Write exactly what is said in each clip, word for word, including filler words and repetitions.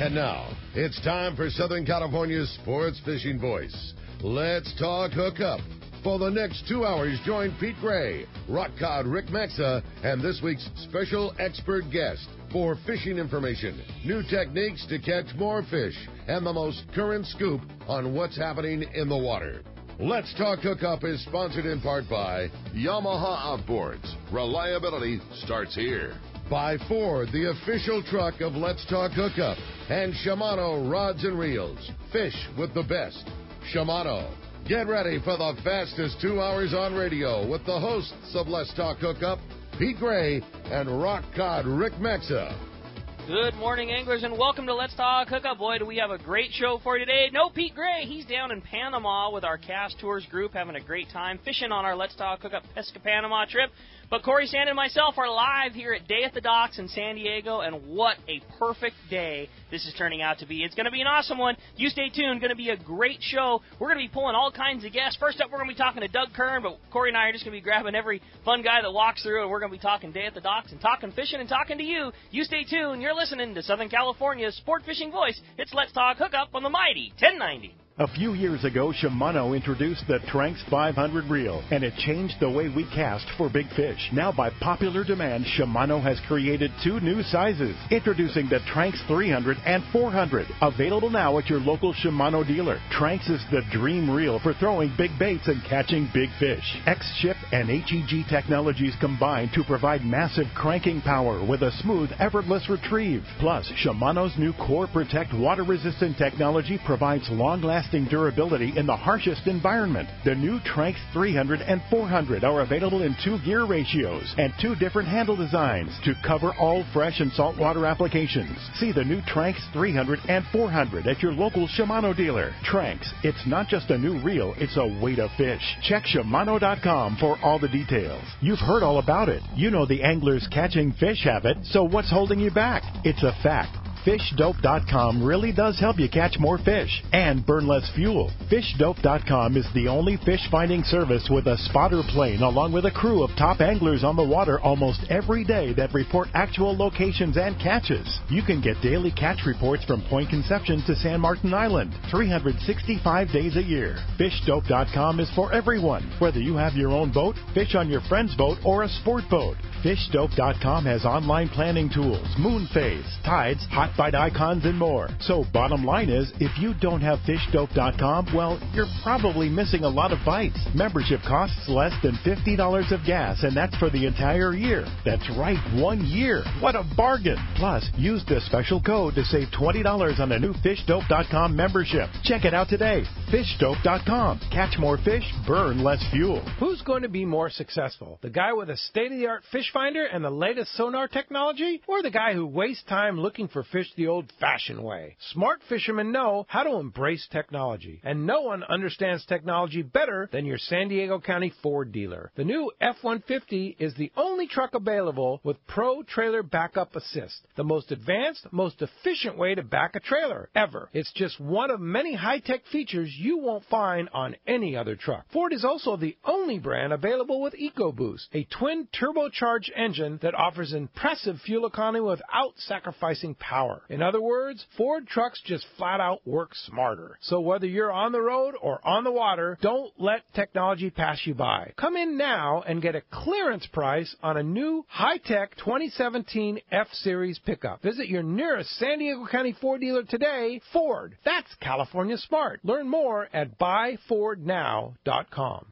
And now, it's time for Southern California's sports fishing voice. Let's talk hookup. For the next two hours, join Pete Gray, rock cod Rick Maxa, and this week's special expert guest for fishing information, new techniques to catch more fish, and the most current scoop on what's happening in the water. Let's Talk Hookup is sponsored in part by Yamaha Outboards. Reliability starts here. By Ford, the official truck of Let's Talk Hookup, and Shimano Rods and Reels. Fish with the best. Shimano. Get ready for the fastest two hours on radio with the hosts of Let's Talk Hookup, Pete Gray and rock cod Rick Maxa. Good morning, anglers, and welcome to Let's Talk Hookup. Boy, do we have a great show for you today. No Pete Gray. He's down in Panama with our Cast Tours group having a great time fishing on our Let's Talk Hookup Pesca Panama trip. But Corey Sand and myself are live here at Day at the Docks in San Diego, and what a perfect day this is turning out to be. It's going to be an awesome one. You stay tuned. Going to be a great show. We're going to be pulling all kinds of guests. First up, we're going to be talking to Doug Kern, but Corey and I are just going to be grabbing every fun guy that walks through, and we're going to be talking Day at the Docks and talking fishing and talking to you. You stay tuned. You're listening to Southern California's sport fishing voice. It's Let's Talk Hookup on the mighty ten ninety. A few years ago, Shimano introduced the Tranx five hundred reel, and it changed the way we cast for big fish. Now, by popular demand, Shimano has created two new sizes. Introducing the Tranx three hundred and four hundred, available now at your local Shimano dealer. Tranx is the dream reel for throwing big baits and catching big fish. X-Ship and H E G technologies combine to provide massive cranking power with a smooth, effortless retrieve. Plus, Shimano's new Core Protect water-resistant technology provides long-lasting durability in the harshest environment. The new Tranx three hundred and four hundred are available in two gear ratios and two different handle designs to cover all fresh and saltwater applications. See the new Tranx three hundred and four hundred at your local Shimano dealer. Tranx, it's not just a new reel, it's a way to fish. Check Shimano dot com for all the details. You've heard all about it. You know the anglers catching fish have it, so what's holding you back? It's a fact. Fish Dope dot com really does help you catch more fish and burn less fuel. Fish Dope dot com is the only fish-finding service with a spotter plane along with a crew of top anglers on the water almost every day that report actual locations and catches. You can get daily catch reports from Point Conception to San Martin Island, three hundred sixty-five days a year. Fish Dope dot com is for everyone, whether you have your own boat, fish on your friend's boat, or a sport boat. Fish Dope dot com has online planning tools, moon phase, tides, hot bite icons, and more. So bottom line is, if you don't have Fish Dope dot com, well, you're probably missing a lot of bites. Membership costs less than fifty dollars of gas, and that's for the entire year. That's right, one year. What a bargain. Plus, use the special code to save twenty dollars on a new Fish Dope dot com membership. Check it out today. Fish Dope dot com. Catch more fish, burn less fuel. Who's going to be more successful? The guy with a state-of-the-art fish finder and the latest sonar technology, or the guy who wastes time looking for fish the old-fashioned way? Smart fishermen know how to embrace technology, and no one understands technology better than your San Diego County Ford dealer. The new F one fifty is the only truck available with Pro Trailer Backup Assist, the most advanced, most efficient way to back a trailer ever. It's just one of many high-tech features you won't find on any other truck. Ford is also the only brand available with EcoBoost, a twin turbocharged engine that offers impressive fuel economy without sacrificing power. In other words, Ford trucks just flat out work smarter. So whether you're on the road or on the water, don't let technology pass you by. Come in now and get a clearance price on a new high-tech twenty seventeen F-Series pickup. Visit your nearest San Diego County Ford dealer today. Ford, that's California smart. Learn more at buy ford now dot com.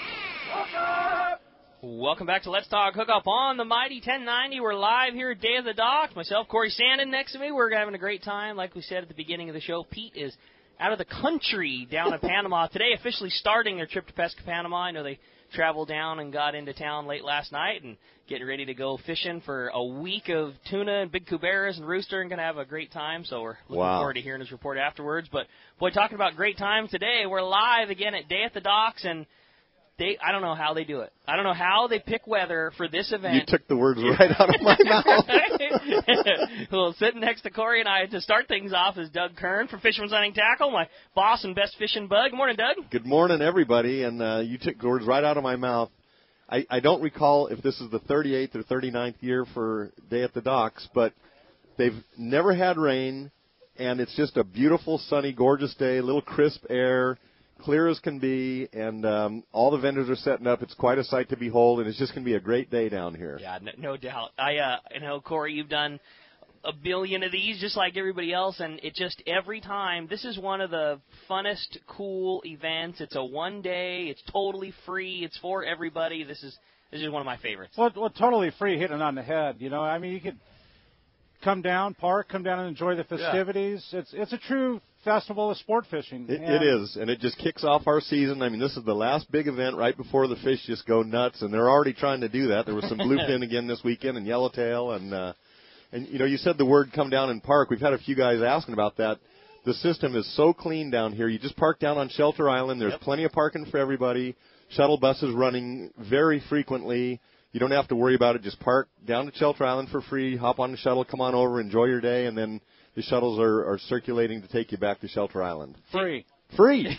Welcome back to Let's Talk Hookup on the mighty ten ninety. We're live here at Day of the Docks. Myself, Corey Sandin, next to me. We're having a great time. Like we said at the beginning of the show, Pete is out of the country down in Panama today, officially starting their trip to Pesca Panama. I know they traveled down and got into town late last night and getting ready to go fishing for a week of tuna and big cuberas and rooster and going to have a great time. So we're looking wow. forward to hearing his report afterwards. But, boy, talking about great times today, we're live again at Day at the Docks, and They, I don't know how they do it. I don't know how they pick weather for this event. You took the words right out of my mouth. Well, sitting next to Corey and I to start things off is Doug Kern from Fisherman's Hunting Tackle, my boss and best fishing bud. Good morning, Doug. Good morning, everybody. And uh, you took the words right out of my mouth. I, I don't recall if this is the thirty-eighth or thirty-ninth year for Day at the Docks, but they've never had rain. and it's just a beautiful, sunny, gorgeous day, a little crisp air, clear as can be, and um, all the vendors are setting up. It's quite a sight to behold, and it's just going to be a great day down here. Yeah, no, no doubt. I, uh, I know, Corey, you've done a billion of these just like everybody else, and it just every time, this is one of the funnest, cool events. It's a one day, it's totally free, it's for everybody. This is this is one of my favorites. Well, well, totally free, hitting on the head. You know, I mean, you could come down, park, come down and enjoy the festivities. Yeah. It's it's a true festival of sport fishing. It, it is, and it just kicks off our season. I mean, this is the last big event right before the fish just go nuts, and they're already trying to do that. There was some bluefin again this weekend and yellowtail, and uh, and you know, you said the word come down and park. We've had a few guys asking about that. The system is so clean down here. You just park down on Shelter Island. There's yep. plenty of parking for everybody. Shuttle buses running very frequently. You don't have to worry about it. Just park down to Shelter Island for free, hop on the shuttle, come on over, enjoy your day, and then the shuttles are, are circulating to take you back to Shelter Island. Free. Free.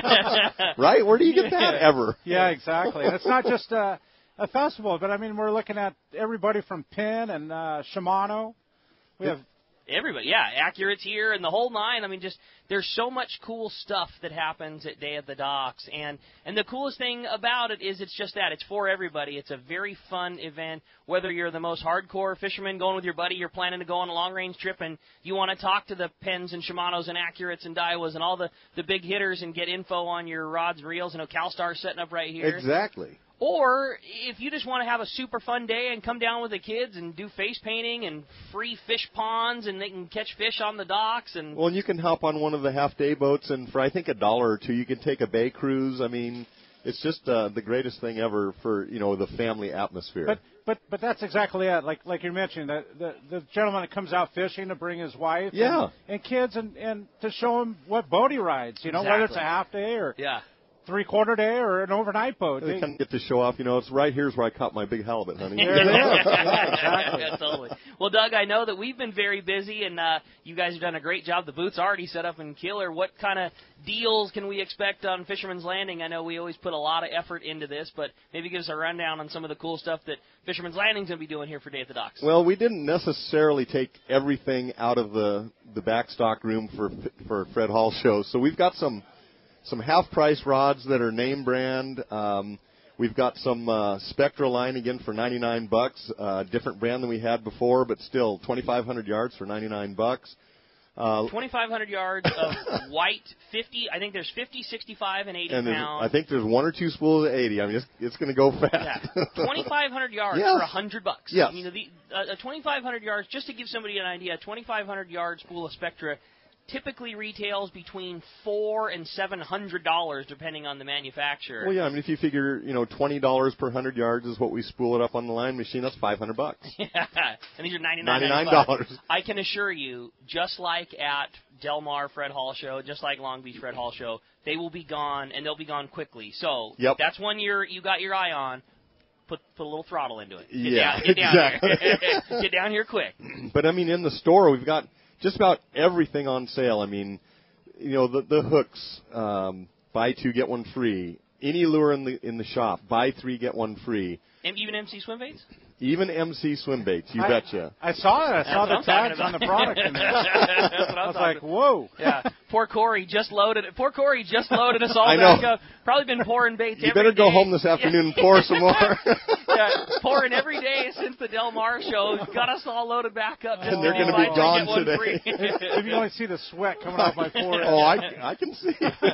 Right? Where do you get that ever? Yeah, exactly. And it's not just uh, a festival, but, I mean, we're looking at everybody from Penn and uh, Shimano. We have everybody, yeah, Accurate's here and the whole nine. I mean, just there's so much cool stuff that happens at Day at the Docks, and and the coolest thing about it is it's just that it's for everybody. It's a very fun event. Whether you're the most hardcore fisherman going with your buddy, you're planning to go on a long range trip, and you want to talk to the Penns and Shimanos and Accurates and Daiwas and all the the big hitters and get info on your rods and reels. I know CalStar's setting up right here. Exactly. Or if you just want to have a super fun day and come down with the kids and do face painting and free fish ponds and they can catch fish on the docks. And well, and you can hop on one of the half-day boats, and for I think a dollar or two, you can take a bay cruise. I mean, it's just uh, the greatest thing ever for, you know, the family atmosphere. But but but that's exactly it. Like like you mentioned, the the, the gentleman that comes out fishing to bring his wife yeah. and, and kids and, and to show him what boat he rides. You know, exactly. whether it's a half day or yeah. three-quarter day or an overnight boat. They kind of get to show off, you know, it's right here's where I caught my big halibut, honey. There they are. Yeah, exactly. Yeah, totally. Well, Doug, I know that we've been very busy, and uh, you guys have done a great job. The booth's already set up in Killer. What kind of deals can we expect on Fisherman's Landing? I know we always put a lot of effort into this, but maybe give us a rundown on some of the cool stuff that Fisherman's Landing's going to be doing here for Day at the Docks. Well, we didn't necessarily take everything out of the, the backstock room for for Fred Hall show, so we've got some Some half-price rods that are name brand. Um, we've got some uh, Spectra line again for ninety-nine bucks, uh, different brand than we had before, but still twenty-five hundred yards for ninety-nine bucks. Uh, twenty-five hundred yards of white, fifty. I think there's fifty, sixty-five, and eighty and pounds. I think there's one or two spools of eighty. I mean, it's, it's going to go fast. Yeah. twenty-five hundred yards yes. for one hundred bucks. Yes. I mean, the, uh, twenty-five hundred yards, just to give somebody an idea, a twenty-five hundred yard spool of Spectra typically retails between four and seven hundred dollars, depending on the manufacturer. Well, yeah, I mean, if you figure, you know, twenty dollars per hundred yards is what we spool it up on the line machine, that's five hundred bucks. Yeah, and these are ninety-nine dollars. I can assure you, just like at Del Mar Fred Hall Show, just like Long Beach Fred Hall Show, they will be gone, and they'll be gone quickly. So yep. that's one you're you got your eye on. Put put a little throttle into it. Get yeah, down, get down exactly. here. Get down here quick. But I mean, in the store, we've got just about everything on sale. I mean, you know, the the hooks, um, buy two get one free. Any lure in the in the shop, buy three get one free. And even M C swim baits? Even M C swim baits, you I, betcha. I saw it. I saw That's the tags on the product. In there. That's what I was like, whoa. Yeah. Poor Corey just loaded. Poor Corey just loaded us all I know. back up. Probably been pouring baits. You every better go day. home this afternoon and pour some more. Yeah, pouring every day since the Del Mar show. Got us all loaded back up. And they're going to be gone today. If you only see the sweat coming off my forehead. Oh, I, I can see.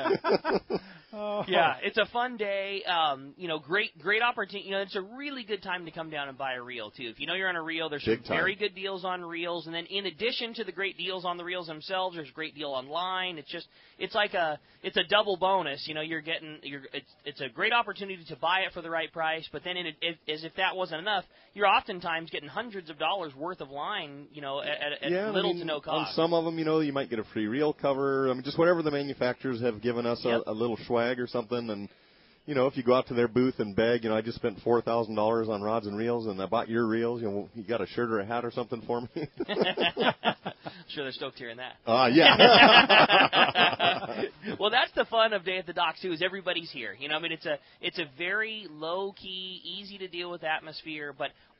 Oh. Yeah, it's a fun day. Um, you know, great, great opportunity. You know, it's a really good time to come down and buy a reel too. If you know you're on a reel, there's Big some time. very good deals on reels, and then in addition to the great deals on the reels themselves, there's a great deal online. It's just, it's like a, it's a double bonus. You know, you're getting, you're, it's, it's a great opportunity to buy it for the right price. But then, in it, if, as if that wasn't enough, you're oftentimes getting hundreds of dollars worth of line. You know, at, at yeah, little I mean, to no cost. On some of them, you know, you might get a free reel cover. I mean, just whatever the manufacturers have given us, Yep. a, a little swag or something, and. You know, if you go out to their booth and beg, you know, I just spent four thousand dollars on rods and reels, and I bought your reels. You know, you got a shirt or a hat or something for me? I'm sure they're stoked hearing that. Ah, uh, yeah. Well, that's the fun of Day at the Docks too. Is everybody's here? You know, I mean, it's a it's a very low key, easy to deal with atmosphere, but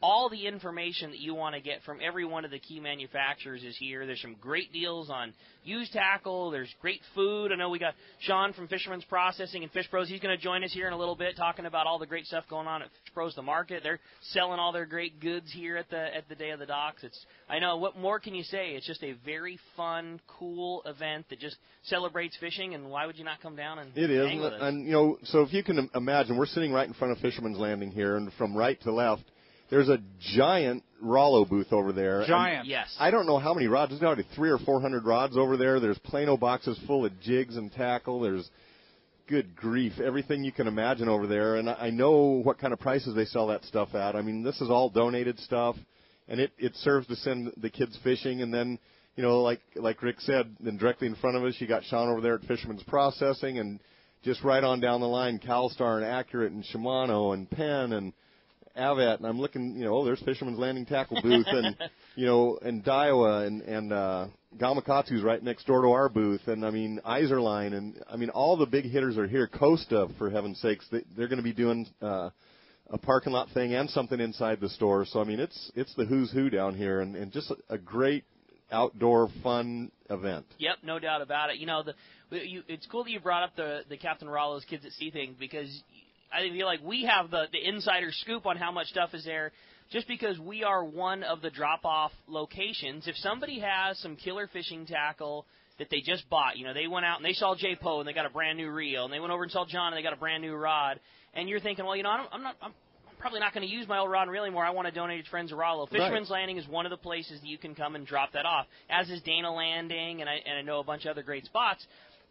all the information that you want to get from every one of the key manufacturers is here. There's some great deals on used tackle. There's great food. I know we got Sean from Fisherman's Processing and Fish Pros. He's going to join us here in a little bit talking about all the great stuff going on at Fish Pros, the market. They're selling all their great goods here at the at the Day of the Docks. It's I know, what more can you say? It's just a very fun, cool event that just celebrates fishing, and why would you not come down and It is, hang with us? And, you know, so if you can imagine, we're sitting right in front of Fisherman's Landing here, and from right to left, there's a giant Rollo booth over there. Giant. And Yes. I don't know how many rods. There's got to be three or four hundred rods over there. There's Plano boxes full of jigs and tackle. There's, good grief, everything you can imagine over there. And I know what kind of prices they sell that stuff at. I mean, this is all donated stuff, and it, it serves to send the kids fishing. And then, you know, like like Rick said, then directly in front of us, you got Sean over there at Fisherman's Processing, and just right on down the line, CalStar and Accurate and Shimano and Penn and Avet, and I'm looking, you know, oh, there's Fisherman's Landing Tackle booth, and, you know, and Daiwa, and, and uh, Gamakatsu's right next door to our booth, and, I mean, Iserline, and, I mean, all the big hitters are here. Costa, for heaven's sakes, they, they're going to be doing uh, a parking lot thing and something inside the store. So, I mean, it's it's the who's who down here, and, and just a, a great outdoor fun event. Yep, no doubt about it. You know, the you, it's cool that you brought up the, the Captain Rollo's Kids at Sea thing, because I feel like we have the, the insider scoop on how much stuff is there just because we are one of the drop-off locations. If somebody has some killer fishing tackle that they just bought, you know, they went out and they saw J Poe and they got a brand new reel, and they went over and saw John and they got a brand new rod, and you're thinking, well, you know, I don't, I'm not, I'm probably not going to use my old rod and reel anymore. I want to donate it to Friends of Rollo. Fisherman's Right. Landing is one of the places that you can come and drop that off, as is Dana Landing, and I, and I know a bunch of other great spots.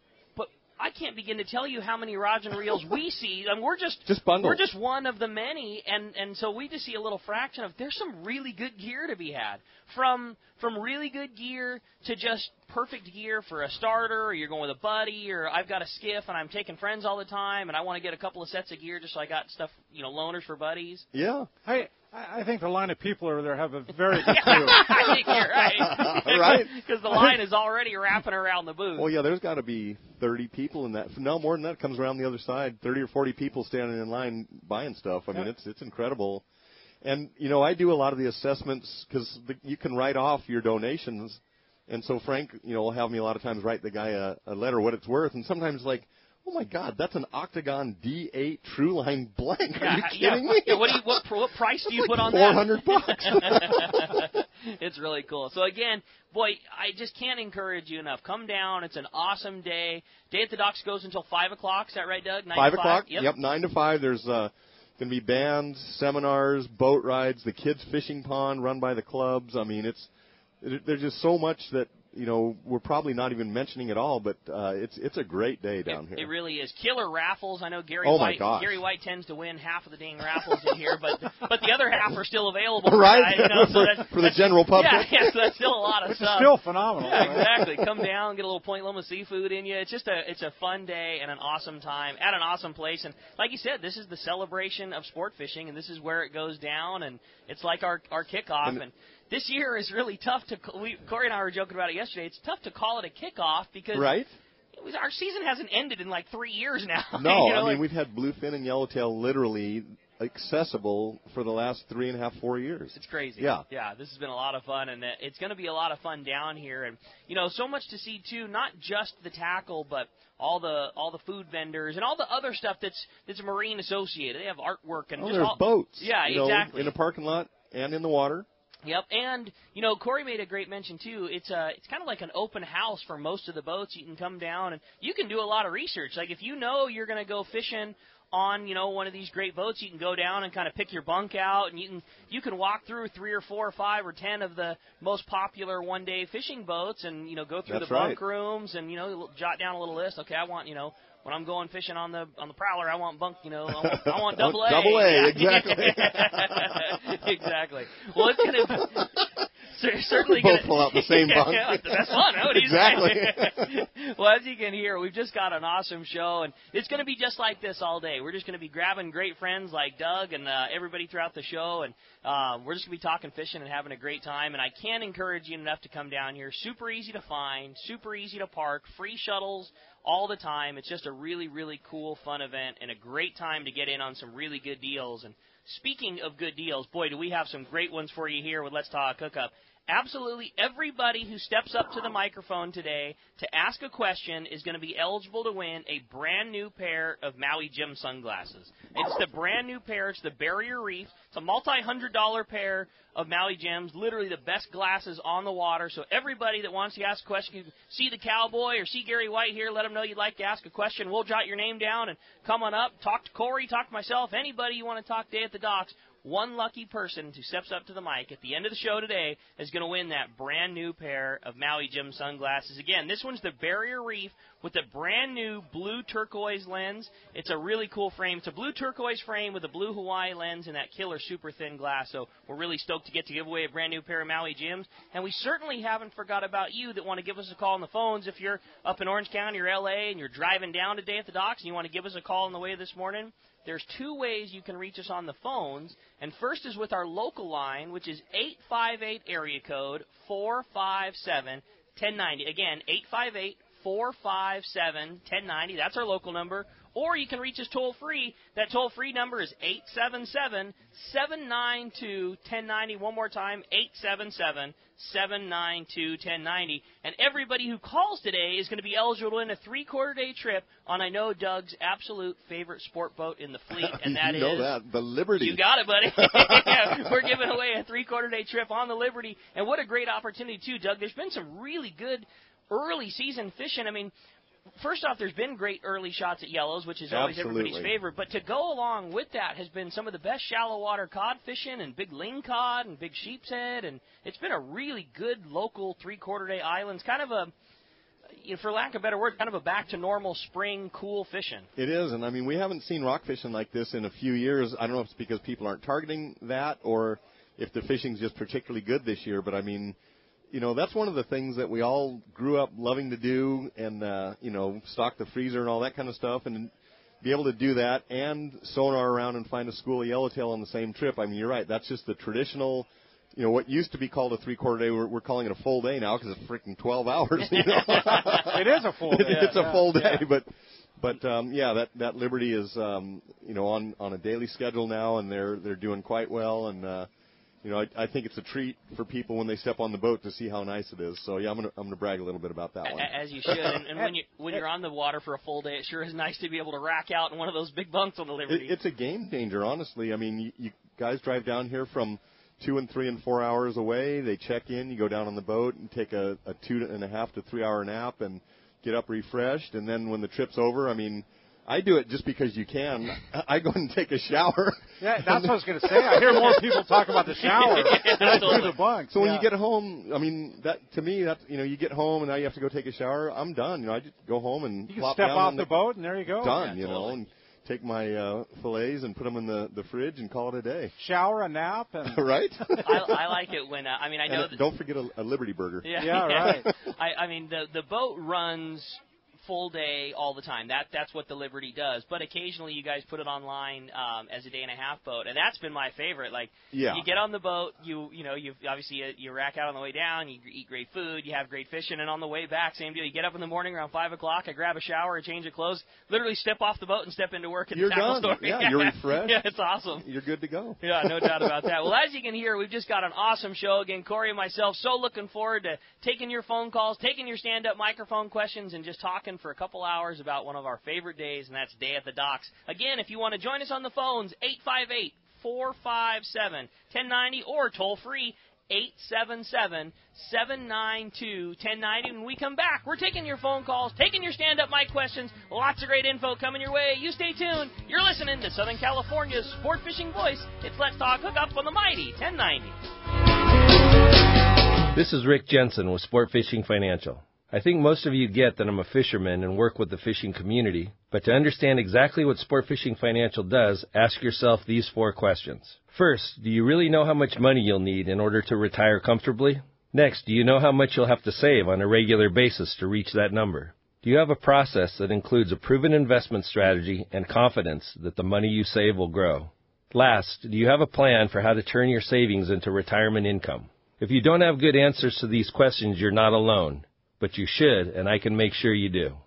I can't begin to tell you how many rods and reels we see, and we're just, Just bundles. we're just one of the many, and, and so we just see a little fraction of. There's some really good gear to be had, from from really good gear to just perfect gear for a starter, or you're going with a buddy, or I've got a skiff and I'm taking friends all the time, and I want to get a couple of sets of gear just so I got stuff, you know, loaners for buddies. Yeah. I I think the line of people over there have a very good view. I think you're right, Right? Because the line is already wrapping around the booth. Well, yeah, there's got to be thirty people in that. No, more than that comes around the other side. thirty or forty people standing in line buying stuff. I mean, Yeah. it's it's incredible. And, you know, I do a lot of the assessments because you can write off your donations. And so Frank, you know, will have me a lot of times write the guy a, a letter what it's worth. And sometimes like, oh, my God, that's an Octagon D eight True Line blank. Are Yeah, you yeah. kidding me? Yeah, what, do you, what, what price do you It's put like on four hundred bucks. that? It's really cool. So, again, boy, I just can't encourage you enough. Come down. It's an awesome day. Day at the Docks goes until five o'clock. Is that right, Doug? nine Five to o'clock? Yep. Yep, nine to five. There's uh, going to be bands, seminars, boat rides, the kids' fishing pond run by the clubs. I mean, it's it, there's just so much that, you know, we're probably not even mentioning it all, but uh, it's it's a great day down it, here. It really is. Killer raffles. I know Gary Oh, my White. gosh. Gary White tends to win half of the dang raffles in here, but but the other half are still available. Right? Guys, you know, so for, that's, for the general public? yeah, yeah, so that's still a lot of Which is stuff. still phenomenal. Yeah, exactly. Come down, get a little Point Loma seafood in you. It's just a it's a fun day and an awesome time at an awesome place. And like you said, this is the celebration of sport fishing, and this is where it goes down. And it's like our our kickoff. And- And this year is really tough to. We, Corey and I were joking about it yesterday. It's tough to call it a kickoff because Right? it was, our season hasn't ended in like three years now. No, You know, I mean, like- we've had bluefin and yellowtail literally accessible for the last three and a half, four years. It's crazy. Yeah. Yeah, this has been a lot of fun, and it's going to be a lot of fun down here. And, you know, so much to see, too, not just the tackle, but all the all the food vendors and all the other stuff that's that's marine associated. They have artwork and Oh, just there's all, boats. Yeah, you know, exactly. in the parking lot and in the water. Yep, and, you know, Corey made a great mention, too. It's a, it's kind of like an open house for most of the boats. You can come down, and you can do a lot of research. Like, if you know you're going to go fishing on, you know, one of these great boats, you can go down and kind of pick your bunk out, and you can you can walk through three or four or five or ten of the most popular one-day fishing boats and, you know, go through That's the bunk right. rooms and, you know, jot down a little list. Okay, I want, you know, when I'm going fishing on the on the Prowler, I want bunk, you know, I want, I want double A. Double A, Yeah. exactly. Exactly. Well, it's going to cer- certainly Both gonna, pull out the same bunk. Yeah, it's the best one. What do you Exactly. say? Well, as you can hear, we've just got an awesome show, and it's going to be just like this all day. We're just going to be grabbing great friends like Doug and uh, everybody throughout the show, and uh, we're just going to be talking fishing and having a great time. And I can't encourage you enough to come down here. Super easy to find, super easy to park, free shuttles all the time. It's just a really, really cool, fun event and a great time to get in on some really good deals. And speaking of good deals, boy, do we have some great ones for you here with Let's Talk Hookup. Absolutely everybody who steps up to the microphone today to ask a question is going to be eligible to win a brand new pair of Maui Jim sunglasses. It's the brand new pair. It's the Barrier Reef. It's a multi-hundred dollar pair of Maui Jims, literally the best glasses on the water. So everybody that wants to ask a question, you can see the Cowboy or see Gary White here, let them know you'd like to ask a question. We'll jot your name down and come on up, talk to Corey, talk to myself, anybody you want to talk to at the docks. One lucky person who steps up to the mic at the end of the show today is going to win that brand new pair of Maui Jim sunglasses. Again, this one's the Barrier Reef with a brand new blue turquoise lens. It's a really cool frame. It's a blue turquoise frame with a blue Hawaii lens and that killer super thin glass. So we're really stoked to get to give away a brand new pair of Maui Jims. And we certainly haven't forgot about you that want to give us a call on the phones. If you're up in Orange County or L A and you're driving down today at the docks and you want to give us a call on the way this morning, there's two ways you can reach us on the phones, and first is with our local line, which is eight five eight area code four five seven, one zero nine zero. Again, eight five eight, four five seven, one zero nine zero. That's our local number. Or you can reach us toll-free. That toll-free number is eight seven seven, seven nine two, one zero nine zero. One more time, eight seven seven, seven nine two, one zero nine zero. And everybody who calls today is going to be eligible to win a three-quarter day trip on, I know, Doug's absolute favorite sport boat in the fleet, and that you know is... that, the Liberty. You got it, buddy. We're giving away a three-quarter day trip on the Liberty, and what a great opportunity, too, Doug. There's been some really good early season fishing. I mean, first off, there's been great early shots at yellows, which is always Absolutely. everybody's favorite. But to go along with that has been some of the best shallow water cod fishing and big ling cod and big sheep's head. And it's been a really good local three-quarter day islands, kind of a, you know, for lack of a better word, kind of a back to normal spring cool fishing. It is, and I mean, we haven't seen rock fishing like this in a few years. I don't know if it's because people aren't targeting that or if the fishing's just particularly good this year, but I mean, you know, that's one of the things that we all grew up loving to do and, uh, you know, stock the freezer and all that kind of stuff and be able to do that and sonar around and find a school of yellowtail on the same trip. I mean, you're right. That's just the traditional, you know, what used to be called a three-quarter day. We're, we're calling it a full day now because it's freaking twelve hours. You know? It is a full day. It's yeah, a full day, yeah. but but um, yeah, that that Liberty is um, you know on, on a daily schedule now, and they're they're doing quite well. And uh, you know, I, I think it's a treat for people when they step on the boat to see how nice it is. So yeah, I'm gonna I'm gonna brag a little bit about that one. As you should. And, and when you when you're on the water for a full day, it sure is nice to be able to rack out in one of those big bunks on the Liberty. It, it's a game changer, honestly. I mean, you, you guys drive down here from two and three and four hours away. They check in. You go down on the boat and take a, a two and a half to three hour nap and get up refreshed. And then when the trip's over, I mean, I do it just because you can. I go and take a shower. Yeah, that's what I was going to say. I hear more people talk about the shower than I do the bunk. So when yeah. you get home, I mean, that to me, that you know, you get home and now you have to go take a shower. I'm done. You know, I just go home and you can plop step down off on the, the boat and there you go. Done. Yeah, you totally. know, and take my uh, fillets and put them in the, the fridge and call it a day. Shower, a nap, and Right? I, I like it when, uh, I mean, I know And that. don't forget a, a Liberty Burger. Yeah, Yeah, right. I, I mean, the the boat runs full day all the time. That that's what the Liberty does. But occasionally you guys put it online um, as a day and a half boat, and that's been my favorite. Like, Yeah. you get on the boat, you you know, you obviously you, you rack out on the way down, you eat great food, you have great fishing, and on the way back, same deal. You get up in the morning around five o'clock, I grab a shower, a change of clothes, literally step off the boat and step into work at You're the tackle done. store. Yeah, you're refreshed. Yeah, it's awesome. You're good to go. Yeah, no doubt about that. Well, as you can hear, we've just got an awesome show. Again, Corey and myself, so looking forward to taking your phone calls, taking your stand-up microphone questions, and just talking for a couple hours about one of our favorite days, and that's Day at the Docks. Again, if you want to join us on the phones, eight five eight, four five seven, one zero nine zero or toll-free, eight seven seven, seven nine two, one zero nine zero. When we come back, we're taking your phone calls, taking your stand-up mic questions. Lots of great info coming your way. You stay tuned. You're listening to Southern California's sport fishing voice. It's Let's Talk Hookup on the mighty ten ninety. This is Rick Jensen with Sport Fishing Financial. I think most of you get that I'm a fisherman and work with the fishing community, but to understand exactly what Sport Fishing Financial does, ask yourself these four questions. First, do you really know how much money you'll need in order to retire comfortably? Next, do you know how much you'll have to save on a regular basis to reach that number? Do you have a process that includes a proven investment strategy and confidence that the money you save will grow? Last, do you have a plan for how to turn your savings into retirement income? If you don't have good answers to these questions, you're not alone. But you should, and I can make sure you do.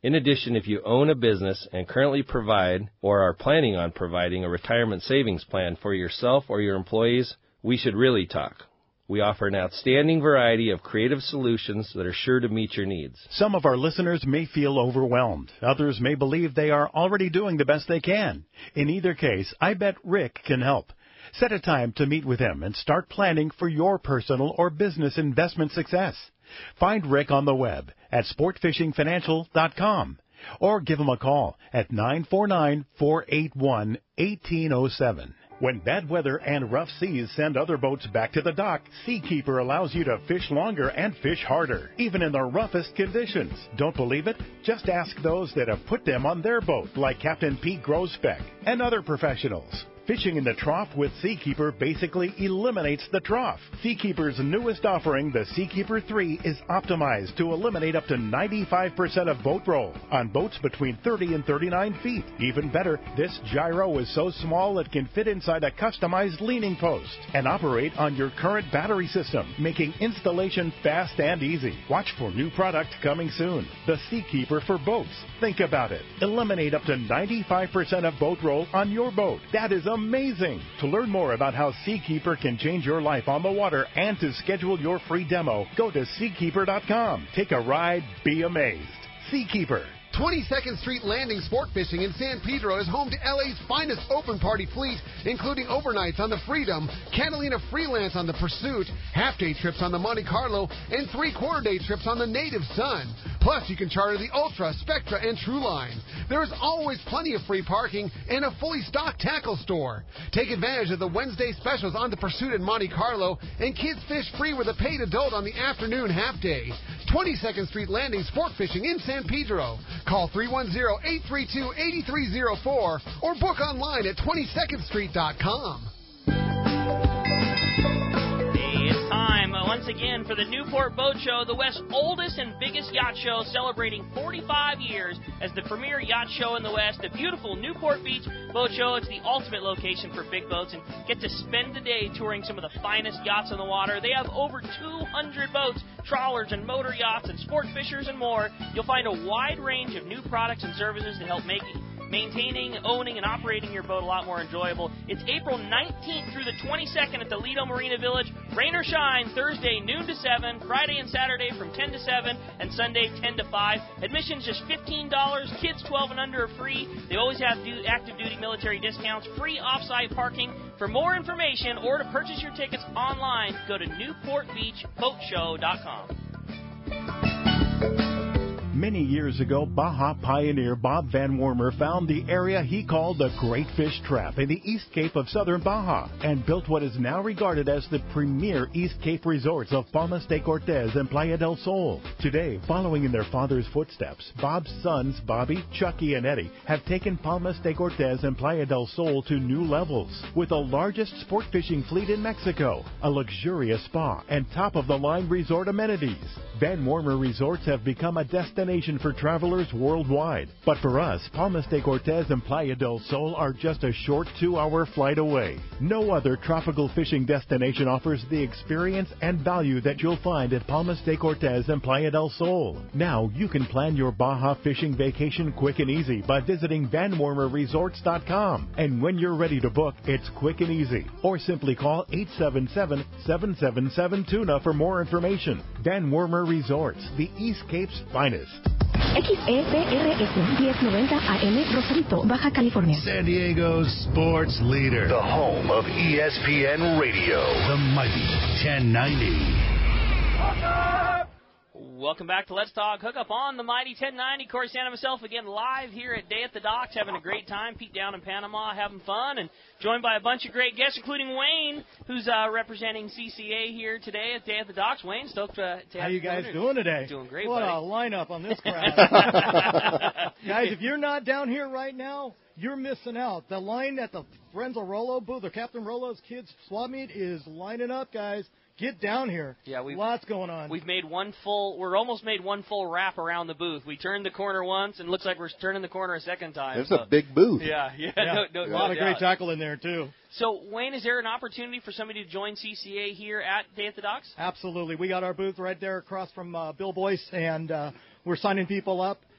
In addition, if you own a business and currently provide or are planning on providing a retirement savings plan for yourself or your employees, we should really talk. We offer an outstanding variety of creative solutions that are sure to meet your needs. Some of our listeners may feel overwhelmed. Others may believe they are already doing the best they can. In either case, I bet Rick can help. Set a time to meet with him and start planning for your personal or business investment success. Find Rick on the web at sport fishing financial dot com or give him a call at nine four nine, four eight one, one eight zero seven. When bad weather and rough seas send other boats back to the dock, Seakeeper allows you to fish longer and fish harder, even in the roughest conditions. Don't believe it? Just ask those that have put them on their boat, like Captain Pete Grosbeck and other professionals. Fishing in the trough with Seakeeper basically eliminates the trough. Seakeeper's newest offering, the Seakeeper three, is optimized to eliminate up to ninety-five percent of boat roll on boats between thirty and thirty-nine feet. Even better, this gyro is so small it can fit inside a customized leaning post and operate on your current battery system, making installation fast and easy. Watch for new product coming soon. The Seakeeper for boats. Think about it. Eliminate up to ninety-five percent of boat roll on your boat. That is amazing. To learn more about how Seakeeper can change your life on the water and to schedule your free demo, go to seakeeper dot com. Take a ride, be amazed. Seakeeper. twenty-second Street Landing Sport Fishing in San Pedro is home to L A's finest open party fleet, including overnights on the Freedom, Catalina Freelance on the Pursuit, half-day trips on the Monte Carlo, and three-quarter-day trips on the Native Sun. Plus, you can charter the Ultra, Spectra, and True Line. There is always plenty of free parking and a fully stocked tackle store. Take advantage of the Wednesday specials on the Pursuit and Monte Carlo, and kids fish free with a paid adult on the afternoon half-day. twenty-second Street Landing Sport Fishing in San Pedro. Call three one zero, eight three two, eight three zero four or book online at twenty second street dot com. Hey, it's time uh, once again for the Newport Boat Show, the West's oldest and biggest yacht show, celebrating forty-five years as the premier yacht show in the West. The beautiful Newport Beach Boat Show. It's the ultimate location for big boats, and get to spend the day touring some of the finest yachts on the water. They have over two hundred boats, trawlers and motor yachts and sport fishers and more. You'll find a wide range of new products and services to help make maintaining, owning, and operating your boat a lot more enjoyable. It's April nineteenth through the twenty-second at the Lido Marina Village. Rain or shine, Thursday noon to seven, Friday and Saturday from ten to seven, and Sunday ten to five. Admission's just fifteen dollars. Kids twelve and under are free. They always have do- active duty military discounts, free off-site parking. For more information or to purchase your tickets online, go to newport beach boat show dot com. Many years ago, Baja pioneer Bob Van Wormer found the area he called the Great Fish Trap in the East Cape of southern Baja and built what is now regarded as the premier East Cape resorts of Palmas de Cortez and Playa del Sol. Today, following in their father's footsteps, Bob's sons, Bobby, Chucky, and Eddie, have taken Palmas de Cortez and Playa del Sol to new levels. With the largest sport fishing fleet in Mexico, a luxurious spa, and top-of-the-line resort amenities, Van Wormer Resorts have become a destination for travelers worldwide. But for us, Palmas de Cortez and Playa del Sol are just a short two-hour flight away. No other tropical fishing destination offers the experience and value that you'll find at Palmas de Cortez and Playa del Sol. Now you can plan your Baja fishing vacation quick and easy by visiting van wormer resorts dot com. And when you're ready to book, it's quick and easy. Or simply call eight seven seven, seven seven seven, tuna for more information. Van Wormer Resorts, the East Cape's finest. X E P R S diez noventa A M, Rosarito, Baja California. San Diego's sports leader. The home of E S P N Radio. The mighty ten ninety. Welcome back to Let's Talk Hookup on the Mighty ten ninety. Corey Santa myself again live here at Day at the Docks, having a great time. Pete down in Panama having fun, and joined by a bunch of great guests, including Wayne, who's uh, representing C C A here today at Day at the Docks. Wayne, stoked uh, to have How you guys doing, doing today? Doing great, What buddy. a lineup on this crowd. Guys, if you're not down here right now, you're missing out. The line at the Frenzel Rolo booth, or Captain Rolo's kids swap meet, is lining up, guys. Get down here. Yeah, we've, lots going on. We've made one full, we're almost made one full wrap around the booth. We turned the corner once, and it looks like we're turning the corner a second time. It's so. a big booth. Yeah, yeah. yeah. No, no, a lot no of great doubt. tackle in there, too. So, Wayne, is there an opportunity for somebody to join C C A here at Day at the Docks? Absolutely. We got our booth right there across from uh, Bill Boyce, and uh, we're signing people up.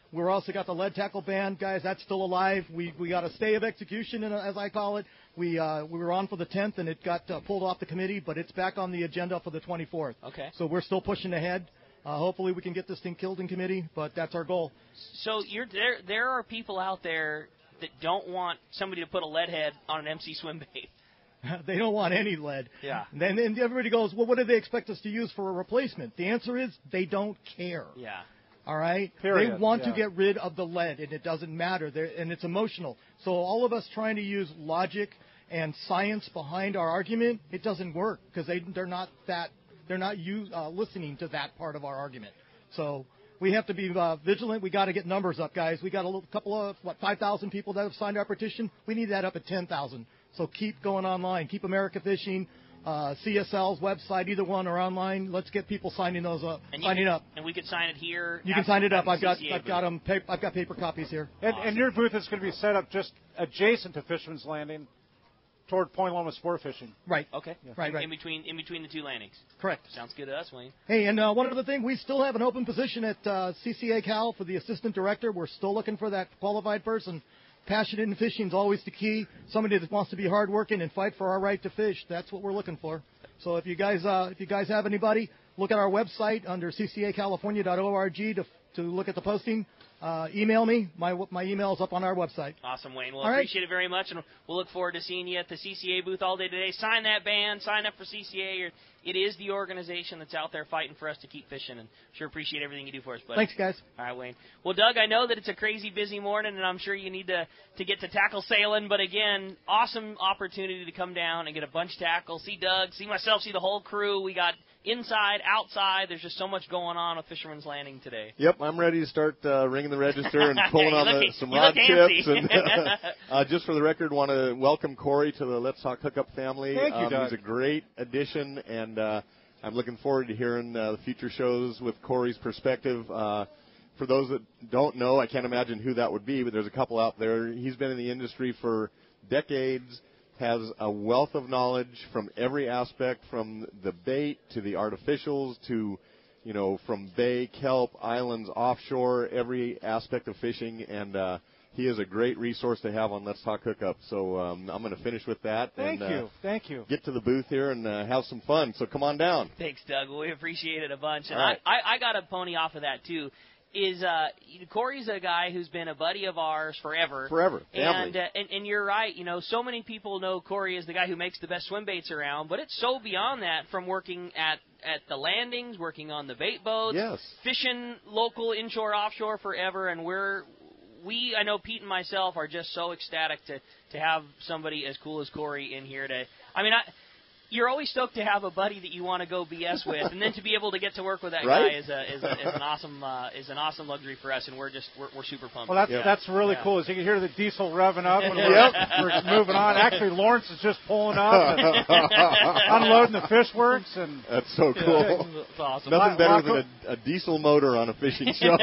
We're also got the lead tackle ban, guys. That's still alive. We we got a stay of execution, as I call it. We uh, we were on for the tenth, and it got uh, pulled off the committee, but it's back on the agenda for the twenty-fourth. Okay. So we're still pushing ahead. Uh, hopefully we can get this thing killed in committee, but that's our goal. So you're there. There are people out there that don't want somebody to put a lead head on an M C swim bait. They don't want any lead. Yeah. And then and everybody goes, well, what do they expect us to use for a replacement? The answer is they don't care. Yeah. All right? Period. They want yeah. to get rid of the lead, and it doesn't matter. They're, and it's emotional. So all of us trying to use logic and science behind our argument, it doesn't work because they, they're not that they're not use, uh, listening to that part of our argument. So we have to be uh, vigilant. We got to get numbers up, guys. We got a little, couple of, what, five thousand people that have signed our petition. We need that up at ten thousand. So keep going online. Keep America Fishing, uh, C S L's website, either one, or online. Let's get people signing those up. And signing can, up. And we could sign it here. You can sign it up. I've got, C C A I've got them. Pa- I've got paper copies here. And, Awesome. and your booth is going to be set up just adjacent to Fisherman's Landing, toward Point Loma Sport Fishing. Right. Okay. Yeah. Right. Right. In between, in between the two landings. Correct. Sounds good to us, Wayne. Hey, and uh, one other thing, we still have an open position at uh, C C A Cal for the assistant director. We're still looking for that qualified person. Passionate in fishing is always the key. Somebody that wants to be hardworking and fight for our right to fish. That's what we're looking for. So if you guys, uh, if you guys have anybody, look at our website under c c a california dot org to to look at the posting. Uh, email me. My my email is up on our website. Awesome, Wayne. Well, all appreciate right. it very much, and we'll look forward to seeing you at the C C A booth all day today. Sign that ban. Sign up for C C A. You're, it is the organization that's out there fighting for us to keep fishing, and sure appreciate everything you do for us, buddy. Thanks, guys. All right, Wayne. Well, Doug, I know that it's a crazy busy morning, and I'm sure you need to, to get to tackle sailing, but again, awesome opportunity to come down and get a bunch of tackle, see Doug, see myself, see the whole crew. We got inside, outside. There's just so much going on with Fisherman's Landing today. Yep, I'm ready to start uh, ringing the register and pulling yeah, on look, the, some you rod look tips. antsy. And uh, just for the record, want to welcome Corey to the Let's Talk Hookup family. Thank you, um, Doug. He's a great addition, and uh, I'm looking forward to hearing uh, the future shows with Corey's perspective. Uh, for those that don't know, I can't imagine who that would be, but there's a couple out there. He's been in the industry for decades, has a wealth of knowledge from every aspect, from the bait to the artificials to, you know, from bay, kelp, islands, offshore, every aspect of fishing, and uh, he is a great resource to have on Let's Talk Hookup. So um, I'm going to finish with that. Thank and, you. Uh, Thank you. Get to the booth here and uh, have some fun. So come on down. Thanks, Doug. Well, we appreciate it a bunch. And All right. I, I, I got a pony off of that, too. Is uh, Corey's a guy who's been a buddy of ours forever. Forever. And, uh, and and you're right. You know, so many people know Corey as the guy who makes the best swim baits around, but it's so beyond that. From working at at the landings, working on the bait boats, Yes. fishing local, inshore, offshore forever, and we're we I know Pete and myself are just so ecstatic to to have somebody as cool as Corey in here to. I mean, I. You're always stoked to have a buddy that you want to go B S with, and then to be able to get to work with that Right? guy is a, is, a, is an awesome uh, is an awesome luxury for us, and we're just we're, we're super pumped. Well, that's Yep. that's really Yeah. cool. Is you can hear the diesel revving up when we're, Yep. we're moving on. Actually, Lawrence is just pulling up and unloading the fish works, and That's so cool. It's awesome. Nothing Lock- better lock than a, a diesel motor on a fishing show.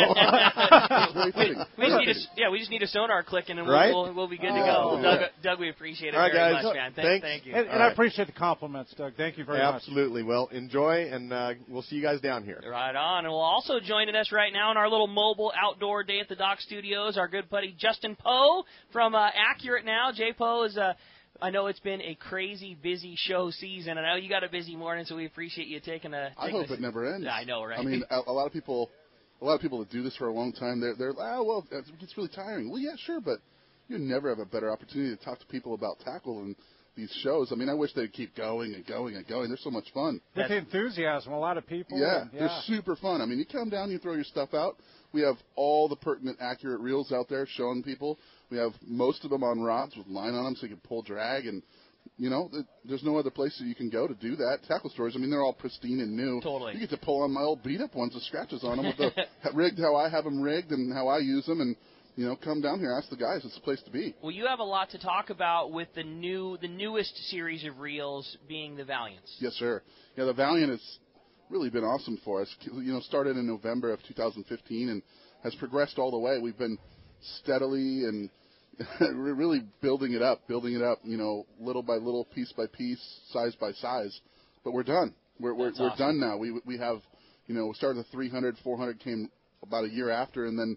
we, we just need a, yeah, we just need a sonar clicking, and we'll, Right? we'll, we'll be good to Oh, go. yeah. Doug, Doug, we appreciate it All right, very guys. much, man. Thank, Thanks. thank you. and, and All I right. appreciate the compliments, Doug. Thank you very much. Absolutely. Well, enjoy, and uh, we'll see you guys down here. Right on. And we'll also joining us right now in our little mobile outdoor day at the Dock Studios, our good buddy Justin Poe from uh, Accurate Now. Jay Poe is a. I know it's been a crazy, busy show season. I know you got a busy morning, so we appreciate you taking a. I taking hope a, it never ends. I know, right? I mean, a, a lot of people, a lot of people that do this for a long time, they're they're oh well, it gets really tiring. Well, yeah, sure, but you never have a better opportunity to talk to people about tackle and these shows. I mean, I wish they'd keep going and going and going. They're so much fun. With the enthusiasm, a lot of people. Yeah, and, they're super fun. I mean, you come down, you throw your stuff out. We have all the pertinent, accurate reels out there showing people. We have most of them on rods with line on them so you can pull drag. And, you know, th- there's no other place that you can go to do that. Tackle stores, I mean, they're all pristine and new. Totally. You get to pull on my old beat-up ones with scratches on them with the rigged how I have them rigged and how I use them. And, you know, come down here, ask the guys. It's the place to be. Well, you have a lot to talk about with the new, the newest series of reels being the Valiants. Yes, sir. Yeah, the Valiant has really been awesome for us. You know, started in November of two thousand fifteen and has progressed all the way. We've been steadily and really building it up, building it up, you know, little by little, piece by piece, size by size. But we're done. We're we're, That's we're awesome. done now. We we have, you know, we started the three hundred, four hundred came about a year after, and then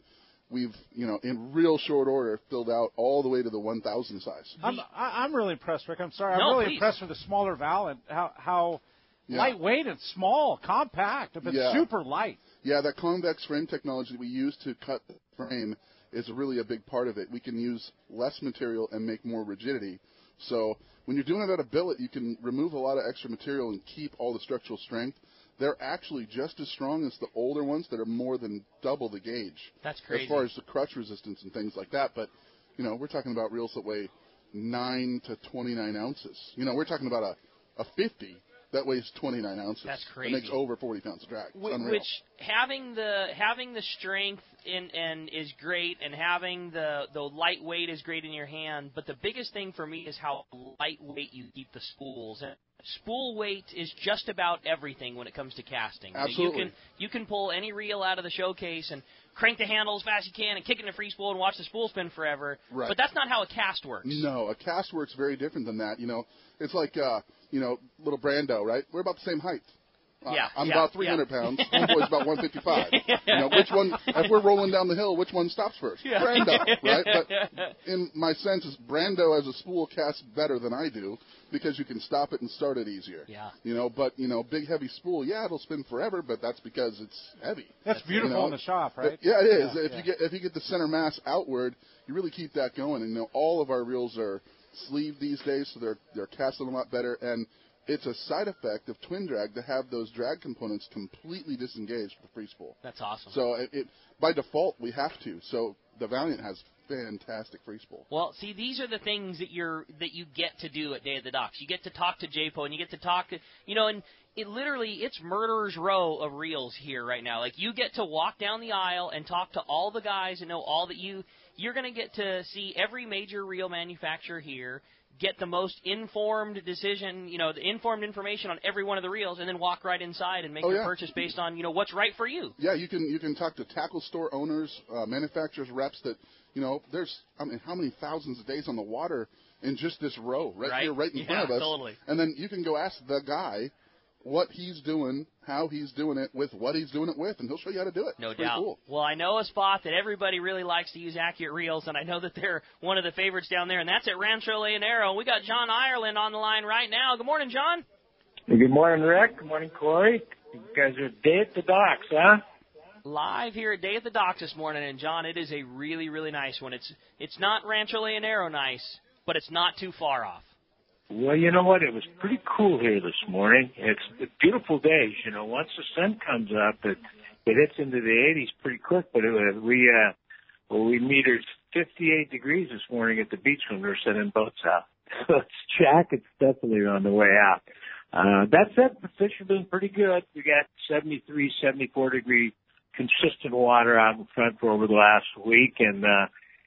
we've, you know, in real short order filled out all the way to the one thousand size. I'm I- I'm really impressed, Rick. I'm sorry. I'm No, really please. impressed with the smaller valve and how how Yeah. lightweight and small, compact, but Yeah. super light. Yeah, that convex frame technology that we use to cut the frame is really a big part of it. We can use less material and make more rigidity. So when you're doing it at a billet, you can remove a lot of extra material and keep all the structural strength. They're actually just as strong as the older ones that are more than double the gauge. That's crazy. As far as the crutch resistance and things like that. But, you know, we're talking about reels that weigh nine to twenty-nine ounces. You know, we're talking about a, a fifty that weighs twenty-nine ounces. That's crazy. It makes over forty pounds of drag. It's Wh- unreal. Which having the having the strength in and is great, and having the the lightweight is great in your hand. But the biggest thing for me is how lightweight you keep the spools. And spool weight is just about everything when it comes to casting. Absolutely. You can you can pull any reel out of the showcase and crank the handle as fast as you can and kick it in a free spool and watch the spool spin forever. Right. But that's not how a cast works. No, a cast works very different than that. You know, it's like, uh, you know, little Brando, right? We're about the same height. Uh, Yeah, I'm yeah, about three hundred yeah. pounds. Homeboy's about one fifty-five. You know, which one, if we're rolling down the hill, which one stops first? Yeah. Brando, right? But in my sense, is Brando as a spool casts better than I do because you can stop it and start it easier. Yeah. You know, but, you know, big heavy spool, yeah, it'll spin forever, but that's because it's heavy. That's beautiful You know? in the shop, right? Yeah, it is. Yeah, if yeah. you get if you get the center mass outward, you really keep that going. And you know, all of our reels are sleeved these days, so they're they're casting a lot better. And it's a side effect of twin drag to have those drag components completely disengaged with the free spool. That's awesome. So it, it by default we have to. So the Valiant has fantastic free spool. Well, see, these are the things that you're that you get to do at Day of the Docks. You get to talk to J P O, and you get to talk to, you know, and it literally, it's murderer's row of reels here right now. Like, you get to walk down the aisle and talk to all the guys and know all that you, you're going to get to see every major reel manufacturer here, get the most informed decision, you know, the informed information on every one of the reels, and then walk right inside and make Oh, your yeah. purchase based on, you know, what's right for you. Yeah, you can you can talk to tackle store owners, uh, manufacturers, reps that, you know, there's, I mean, how many thousands of days on the water in just this row right, Right? here, right in Yeah, front of us. totally. And then you can go ask the guy what he's doing, how he's doing it, with what he's doing it with, and he'll show you how to do it. No It's pretty doubt. Cool. Well, I know a spot that everybody really likes to use accurate reels, and I know that they're one of the favorites down there, and that's at Rancho Leonero. We got John Ireland on the line right now. Good morning, John. Good morning, Rick. Good morning, Corey. You guys are day at the docks, huh? Live here at Day at the Docks this morning, and John, it is a really, really nice one. It's it's not Rancho Leonero nice, but it's not too far off. Well, you know what? It was pretty cool here this morning. It's beautiful days. You know, once the sun comes up, it it hits into the eighties pretty quick. But it, we uh, well, we metered fifty-eight degrees this morning at the beach when we were sending boats out. So it's Jack. It's definitely on the way out. Uh, that said, the fish have been pretty good. We got seventy-three, seventy-four degree consistent water out in front for over the last week, and uh,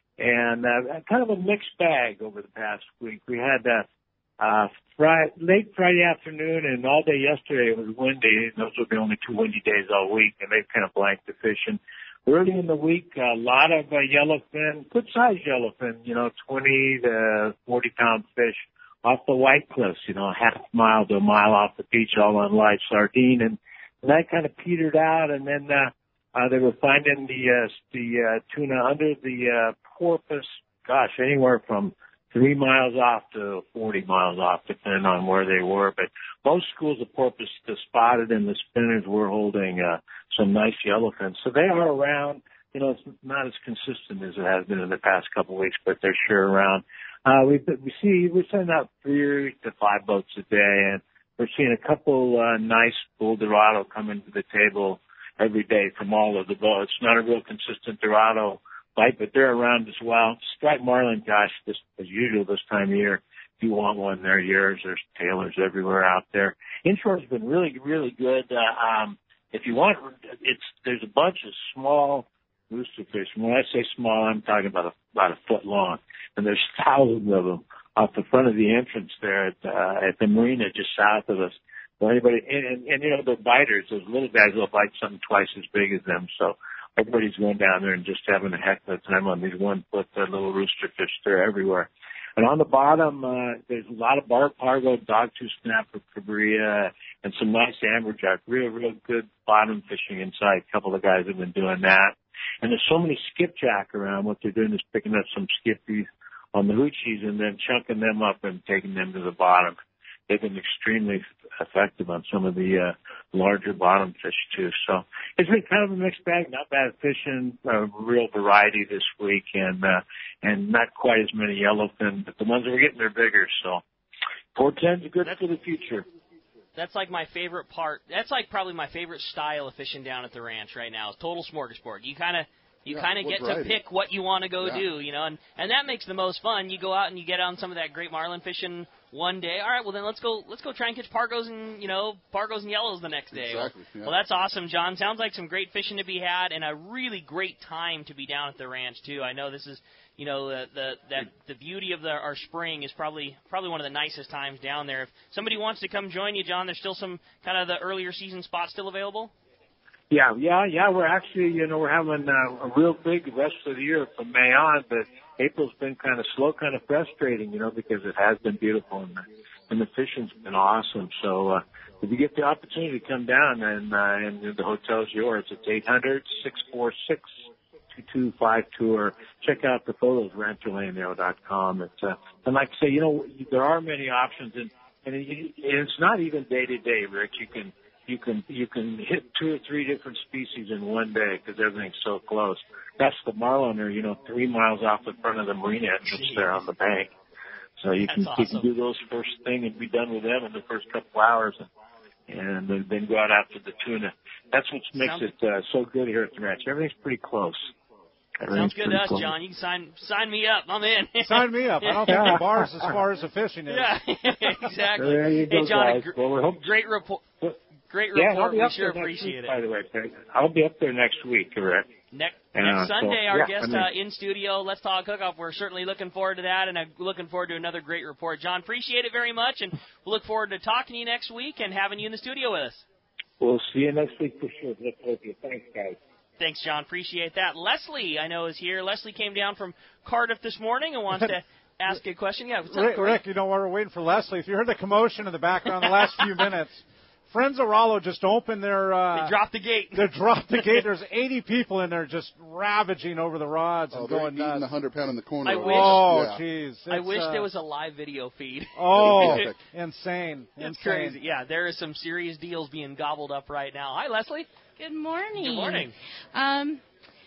and uh, kind of a mixed bag over the past week. We had uh, uh, Friday, late Friday afternoon and all day yesterday it was windy. Those were the only two windy days all week, and they kind of blanked the fish. And early in the week, a lot of uh, yellowfin, good sized yellowfin, you know, twenty to forty pound fish off the White Cliffs, you know, half mile to a mile off the beach, all on live sardine, and that kind of petered out. And then uh, uh, they were finding the uh, the uh, tuna under the uh, porpoise. Gosh, anywhere from three miles off to forty miles off, depending on where they were. But most schools of porpoise are spotted, and the spinners were holding uh, some nice yellowfin. So they are around. You know, it's not as consistent as it has been in the past couple of weeks, but they're sure around. Uh, we we see we're sending out three to five boats a day, and we're seeing a couple uh, nice bull dorado come into the table every day from all of the boats. It's not a real consistent dorado bite, but they're around as well. Striped marlin, gosh, this as usual this time of year. If you want one, they're yours. There's tailors everywhere out there. Inshore's been really, really good. Uh, um, if you want, it's there's a bunch of small rooster fish. And when I say small, I'm talking about a, about a foot long. And there's thousands of them off the front of the entrance there at, uh, at the marina just south of us. So anybody, and, and, and you know, the biters, those little guys will bite something twice as big as them. So everybody's going down there and just having a heck of a time on these one foot uh, little rooster fish. They're everywhere. And on the bottom, uh, there's a lot of barb pargo, dogtooth snapper, cabria, and some nice amberjack. Real, real good bottom fishing inside. A couple of guys have been doing that. And there's so many skipjack around. What they're doing is picking up some skippies on the hoochies and then chunking them up and taking them to the bottom. They've been extremely effective on some of the uh, larger bottom fish too. So it's been kind of a mixed bag. Not bad fishing, uh, real variety this week, and uh, and not quite as many yellowfin, but the ones that we're getting are bigger. So four ten's good for the future. That's like my favorite part. That's like probably my favorite style of fishing down at the ranch right now. Total smorgasbord. You kind of you Yeah, kind of what get variety? to pick what you want to go Yeah. do, you know, and and that makes the most fun. You go out and you get on some of that great marlin fishing one day. All right, well then let's go let's go try and catch pargos and you know pargos and yellows the next day. Exactly, Well, yeah. well, that's awesome, John. Sounds like some great fishing to be had and a really great time to be down at the ranch too. I know this is. You know, the the that the beauty of the, our spring is probably probably one of the nicest times down there. If somebody wants to come join you, John, there's still some kind of the earlier season spots still available. Yeah, yeah, yeah. We're actually, you know, we're having uh, a real big rest of the year from May on, but April's been kind of slow, kind of frustrating, you know, because it has been beautiful and the, and the fishing's been awesome. So uh, if you get the opportunity to come down and uh, and the hotel's yours, it's eight hundred, six four six, two two five two, or check out the photos, rancho laneo dot com. It's, uh, and like I say, you know, there are many options, and, and it, it's not even day to day, Rick. You can, you can, you can hit two or three different species in one day because everything's so close. That's the marlin are, you know, three miles off the front of the marina entrance there on the bank. So you can, That's you awesome. can do those first thing and be done with them in the first couple hours. And, and then, then go out after the tuna. That's what makes Sounds- it uh, so good here at the ranch. Everything's pretty close. Sounds good to us, John. You can sign sign me up. I'm in. Sign me up. I don't think the bar's as far as the fishing is. Yeah, exactly. There you go, hey, John, guys. gr- Well, we hope- great report. Great Yeah, report. I'll be We up sure there next appreciate week, it. by the way. Peg. I'll be up there next week, correct? Next, Uh, next so, Sunday, our yeah, guest I mean- uh, in studio, Let's Talk Hookup. We're certainly looking forward to that, and uh, looking forward to another great report. John, appreciate it very much, and we'll look forward to talking to you next week and having you in the studio with us. We'll see you next week for sure. Look forward to you. Thanks, guys. Thanks, John. Appreciate that. Leslie, I know, is here. Leslie came down from Cardiff this morning and wants to ask a question. Yeah, what's up, Rick, Corey? Rick, you know, while we're waiting for Leslie, if you heard the commotion in the background the last few minutes, Friends of Rollo just opened their... Uh, They dropped the gate. They dropped the gate. There's eighty people in there just ravaging over the rods Oh, and they're going eating nuts. the hundred pound in the corner. I over wish- there. Oh, Yeah. jeez. I It's, wish uh, there was a live video feed. Oh, Epic. insane. It's insane. crazy. Yeah, there is some serious deals being gobbled up right now. Hi, Leslie. Good morning. Good morning. Um,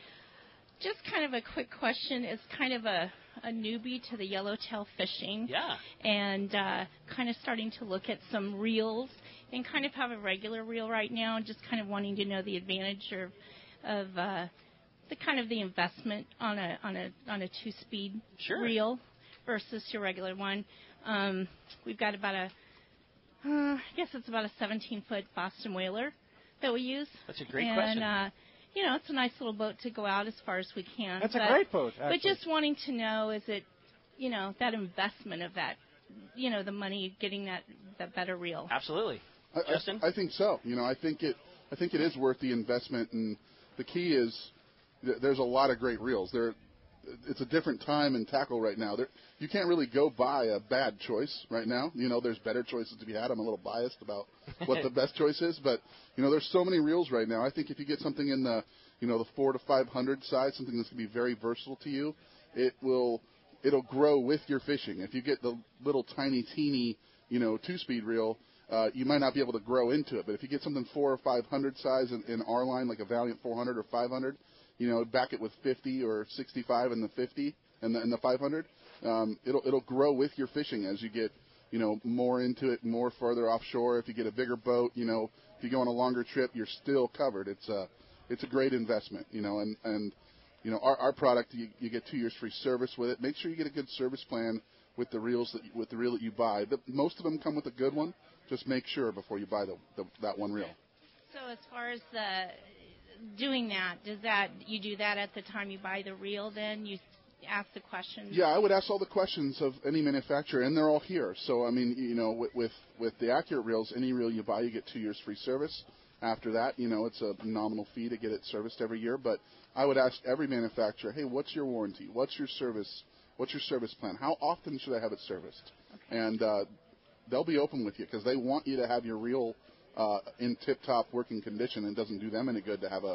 just kind of a quick question. It's kind of a, a newbie to the yellowtail fishing. Yeah. And uh, kind of starting to look at some reels and kind of have a regular reel right now and just kind of wanting to know the advantage of, of uh, the kind of the investment on a on a on a two speed Sure. reel versus your regular one. Um, we've got about a uh, I guess it's about a seventeen foot Boston whaler that we use. That's a great and, question. Uh, you know, it's a nice little boat to go out as far as we can. That's a but, great boat, But actually. just wanting to know, is it, you know, that investment of that, you know, the money getting that, that better reel? Absolutely. I, Justin? I, I think so. You know, I think it. I think it is worth the investment, and the key is th- there's a lot of great reels. There, it's a different time in tackle right now. There, you can't really go buy a bad choice right now. You know, there's better choices to be had. I'm a little biased about what the best choice is, but you know, there's so many reels right now. I think if you get something in the, you know, the four to five hundred size, something that's going to be very versatile to you, it will, it'll grow with your fishing. If you get the little tiny, teeny, you know, two-speed reel. Uh, you might not be able to grow into it, but if you get something four or five hundred size in, in our line, like a Valiant four hundred or five hundred, you know, back it with fifty or sixty-five in the fifty and the, and the five hundred, um, it'll it'll grow with your fishing as you get, you know, more into it, more further offshore. If you get a bigger boat, you know, if you go on a longer trip, you're still covered. It's a it's a great investment, you know, and and you know our our product, you, you get two years free service with it. Make sure you get a good service plan with the reels that with the reel that you buy. The, most of them come with a good one. Just make sure before you buy the, the that one reel. So as far as the doing that, does that you do that at the time you buy the reel? Then you ask the questions. Yeah, I would ask all the questions of any manufacturer, and they're all here. So I mean, you know, with with, with the Accurate reels, any reel you buy, you get two years free service. After that, you know, it's a nominal fee to get it serviced every year. But I would ask every manufacturer, hey, what's your warranty? What's your service? What's your service plan? How often should I have it serviced? Okay. And uh, they'll be open with you because they want you to have your reel uh, in tip-top working condition. And it doesn't do them any good to have a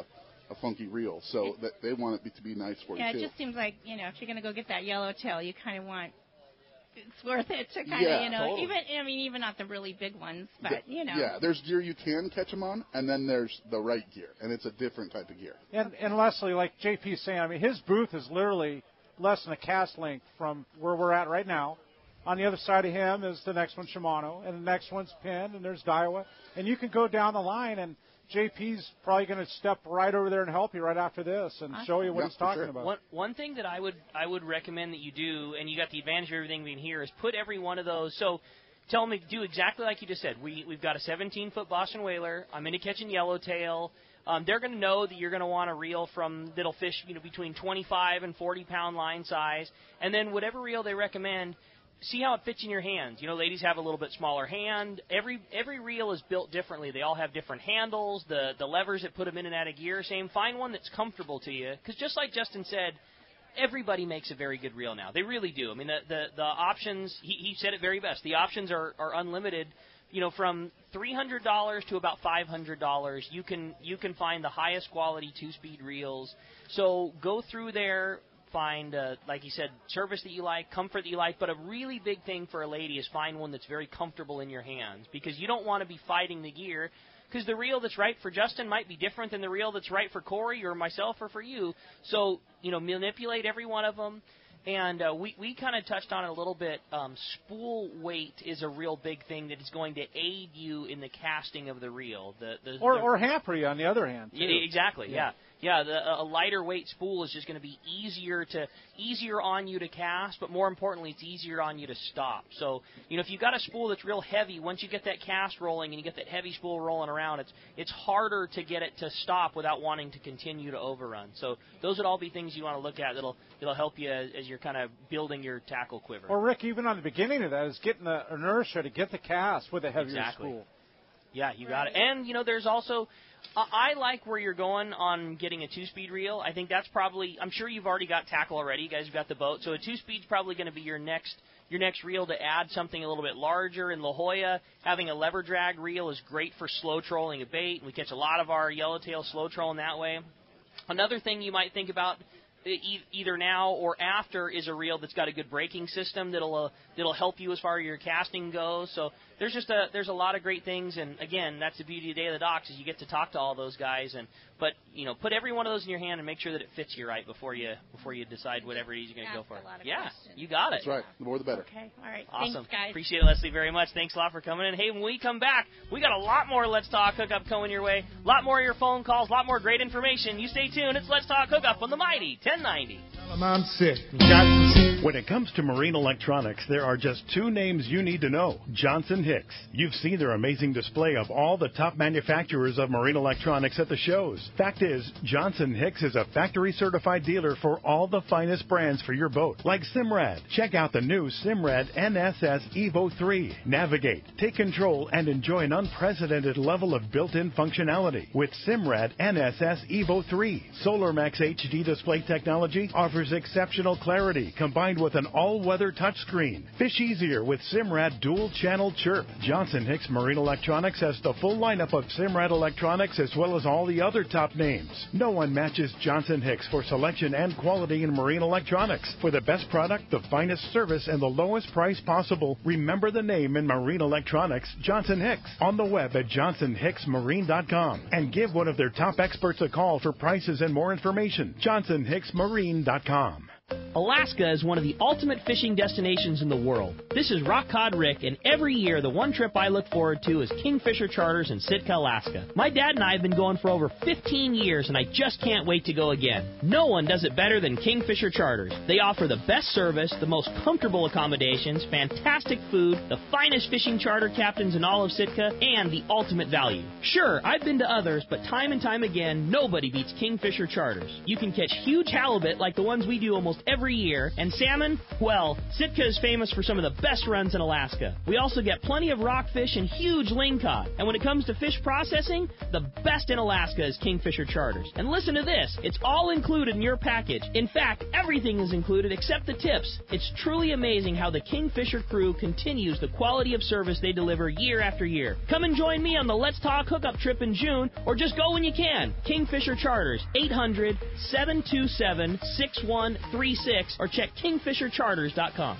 a funky reel. So that they want it to be nice for yeah, you too. it just seems like, you know, if you're going to go get that yellowtail, you kind of want, it's worth it to kind of, Yeah, you know, totally. even, I mean, even not the really big ones, but, The- you know. Yeah, there's gear you can catch them on, and then there's the right gear, and it's a different type of gear. And, and Leslie, like J P's saying, I mean, his booth is literally less than a cast length from where we're at right now. On the other side of him is the next one, Shimano, and the next one's Penn, and there's Daiwa. And you can go down the line, and J P's probably going to step right over there and help you right after this and Awesome. show you what Yeah, he's talking for sure. about. One, one thing that I would I would recommend that you do, and you got the advantage of everything being here, is put every one of those. So tell them to do exactly like you just said. We, we've got a seventeen-foot Boston Whaler. I'm into catching yellowtail. Um, they're going to know that you're going to want a reel from that'll fish, you know, between twenty-five and forty pound line size, and then whatever reel they recommend, see how it fits in your hands. You know, ladies have a little bit smaller hand. Every every reel is built differently. They all have different handles, the the levers that put them in and out of gear. Same. Find one that's comfortable to you, because just like Justin said, everybody makes a very good reel now. They really do. I mean, the the, the options. He, he said it very best. The options are, are unlimited. You know, from three hundred dollars to about five hundred dollars, you can you can find the highest quality two-speed reels. So go through there, find, uh, like you said, service that you like, comfort that you like, but a really big thing for a lady is find one that's very comfortable in your hands, because you don't want to be fighting the gear, because the reel that's right for Justin might be different than the reel that's right for Corey or myself or for you. So, you know, manipulate every one of them. And uh, we, we kind of touched on it a little bit. Um, spool weight is a real big thing that is going to aid you in the casting of the reel. The, the, Or, the, or hamper you on the other hand, too. Yeah, exactly, yeah. Yeah. Yeah, the, a lighter weight spool is just going to be easier to easier on you to cast, but more importantly, it's easier on you to stop. So, you know, if you've got a spool that's real heavy, once you get that cast rolling and you get that heavy spool rolling around, it's it's harder to get it to stop without wanting to continue to overrun. So those would all be things you want to look at that'll that'll help you as, as you're kind of building your tackle quiver. Or, Rick, even on the beginning of that is getting the inertia to get the cast with a heavier Exactly. spool. Yeah, you got it. And, you know, there's also, uh, I like where you're going on getting a two-speed reel. I think that's probably, I'm sure you've already got tackle already. You guys have got the boat. So a two-speed's probably going to be your next your next reel to add something a little bit larger. In La Jolla, having a lever drag reel is great for slow trolling a bait. We catch a lot of our yellowtail slow trolling that way. Another thing you might think about e- either now or after is a reel that's got a good braking system that'll uh, that'll help you as far as your casting goes. So there's just a there's a lot of great things, and again, that's the beauty of Day of the Docks is you get to talk to all those guys. And but you know, put every one of those in your hand and make sure that it fits you right before you before you decide whatever it is you're going to go for. Yeah, questions. you got it. That's right. The more the better. Okay, all right. Awesome. Thanks, guys. Appreciate it, Leslie, very much. Thanks a lot for coming in. Hey, when we come back, we got a lot more Let's Talk Hookup coming your way. A lot more of your phone calls, a lot more great information. You stay tuned. It's Let's Talk Hookup on the Mighty ten ninety. I'm sick. When it comes to marine electronics, there are just two names you need to know. Johnson Hicks. You've seen their amazing display of all the top manufacturers of marine electronics at the shows. Fact is, Johnson Hicks is a factory-certified dealer for all the finest brands for your boat, like Simrad. Check out the new Simrad N S S Evo three. Navigate, take control, and enjoy an unprecedented level of built-in functionality with Simrad N S S Evo three. SolarMax H D display technology offers exceptional clarity combined with an all-weather touchscreen. Fish easier with Simrad dual-channel chirp. Johnson Hicks Marine Electronics has the full lineup of Simrad electronics as well as all the other top names. No one matches Johnson Hicks for selection and quality in marine electronics. For the best product, the finest service, and the lowest price possible, remember the name in marine electronics, Johnson Hicks. On the web at johnson hicks marine dot com and give one of their top experts a call for prices and more information. johnson hicks marine dot com. Alaska is one of the ultimate fishing destinations in the world. This is Rock Cod Rick, and every year the one trip I look forward to is Kingfisher Charters in Sitka, Alaska. My dad and I have been going for over fifteen years, and I just can't wait to go again. No one does it better than Kingfisher Charters. They offer the best service, the most comfortable accommodations, fantastic food, the finest fishing charter captains in all of Sitka, and the ultimate value. Sure, I've been to others, but time and time again, nobody beats Kingfisher Charters. You can catch huge halibut like the ones we do almost every every year. And salmon, well, Sitka is famous for some of the best runs in Alaska. We also get plenty of rockfish and huge lingcod. And when it comes to fish processing, the best in Alaska is Kingfisher Charters. And listen to this, it's all included in your package. In fact, everything is included except the tips. It's truly amazing how the Kingfisher crew continues the quality of service they deliver year after year. Come and join me on the Let's Talk hookup trip in June, or just go when you can. Kingfisher Charters, eight hundred, seven two seven, six one three six, or check kingfisher charters dot com.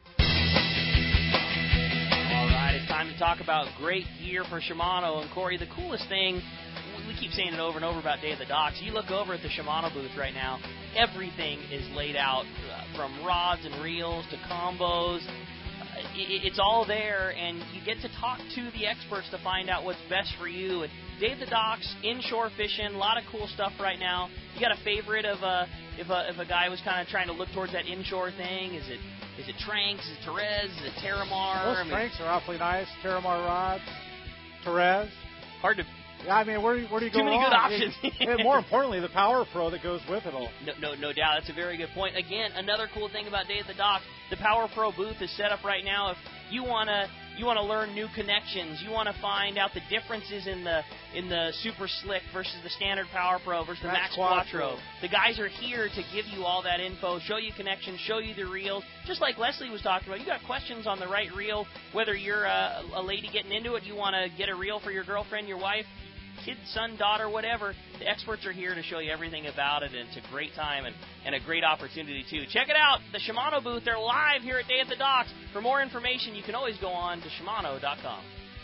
All right, it's time to talk about great gear for Shimano. And Corey, the coolest thing, we keep saying it over and over about Day of the Docks. You look over at the Shimano booth right now, everything is laid out, uh, from rods and reels to combos. It's all there, and you get to talk to the experts to find out what's best for you. And Day of the Docks, inshore fishing, a lot of cool stuff right now. You got a favorite of a if a if a guy was kind of trying to look towards that inshore thing? Is it is it Tranks? Is it Terez? Is it Terramar? Those I mean, Tranks are awfully nice. Terramar rods, Terez. Hard to. Yeah, I mean, where do you, where do you Too go many wrong? good options. And more importantly, the Power Pro that goes with it all. No, no, no doubt. That's a very good point. Again, another cool thing about Day at the Docks, the Power Pro booth is set up right now. If you wanna you wanna learn new connections, you wanna find out the differences in the in the Super Slick versus the standard Power Pro versus the Max, Max Quattro. Quattro. The guys are here to give you all that info, show you connections, show you the reels. Just like Leslie was talking about, you got questions on the right reel. Whether you're a, a lady getting into it, you want to get a reel for your girlfriend, your wife, kid, son, daughter, whatever, the experts are here to show you everything about it, and it's a great time and, and a great opportunity, too. Check it out, the Shimano booth. They're live here at Day at the Docks. For more information, you can always go on to Shimano dot com.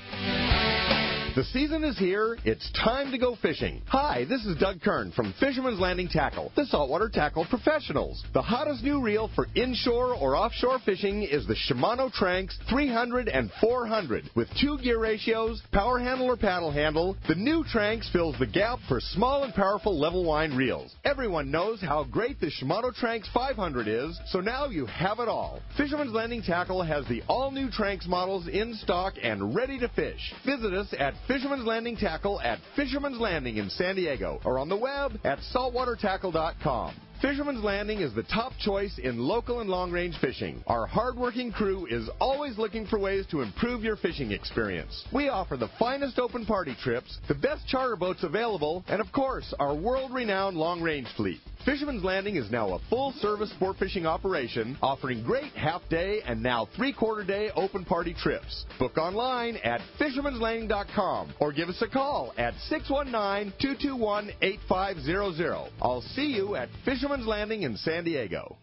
The season is here. It's time to go fishing. Hi, this is Doug Kern from Fisherman's Landing Tackle, the saltwater tackle professionals. The hottest new reel for inshore or offshore fishing is the Shimano Tranks three hundred and four hundred. With two gear ratios, power handle or paddle handle, the new Tranks fills the gap for small and powerful level wind reels. Everyone knows how great the Shimano Tranks five hundred is, so now you have it all. Fisherman's Landing Tackle has the all-new Tranks models in stock and ready to fish. Visit us at Fisherman's Landing Tackle at Fisherman's Landing in San Diego, or on the web at saltwater tackle dot com. Fisherman's Landing is the top choice in local and long-range fishing. Our hard-working crew is always looking for ways to improve your fishing experience. We offer the finest open party trips, the best charter boats available, and of course, our world-renowned long-range fleet. Fisherman's Landing is now a full-service sport fishing operation, offering great half-day and now three-quarter-day open party trips. Book online at fishermans landing dot com or give us a call at six one nine, two two one, eight five zero zero. I'll see you at Fisherman's Landing in San Diego.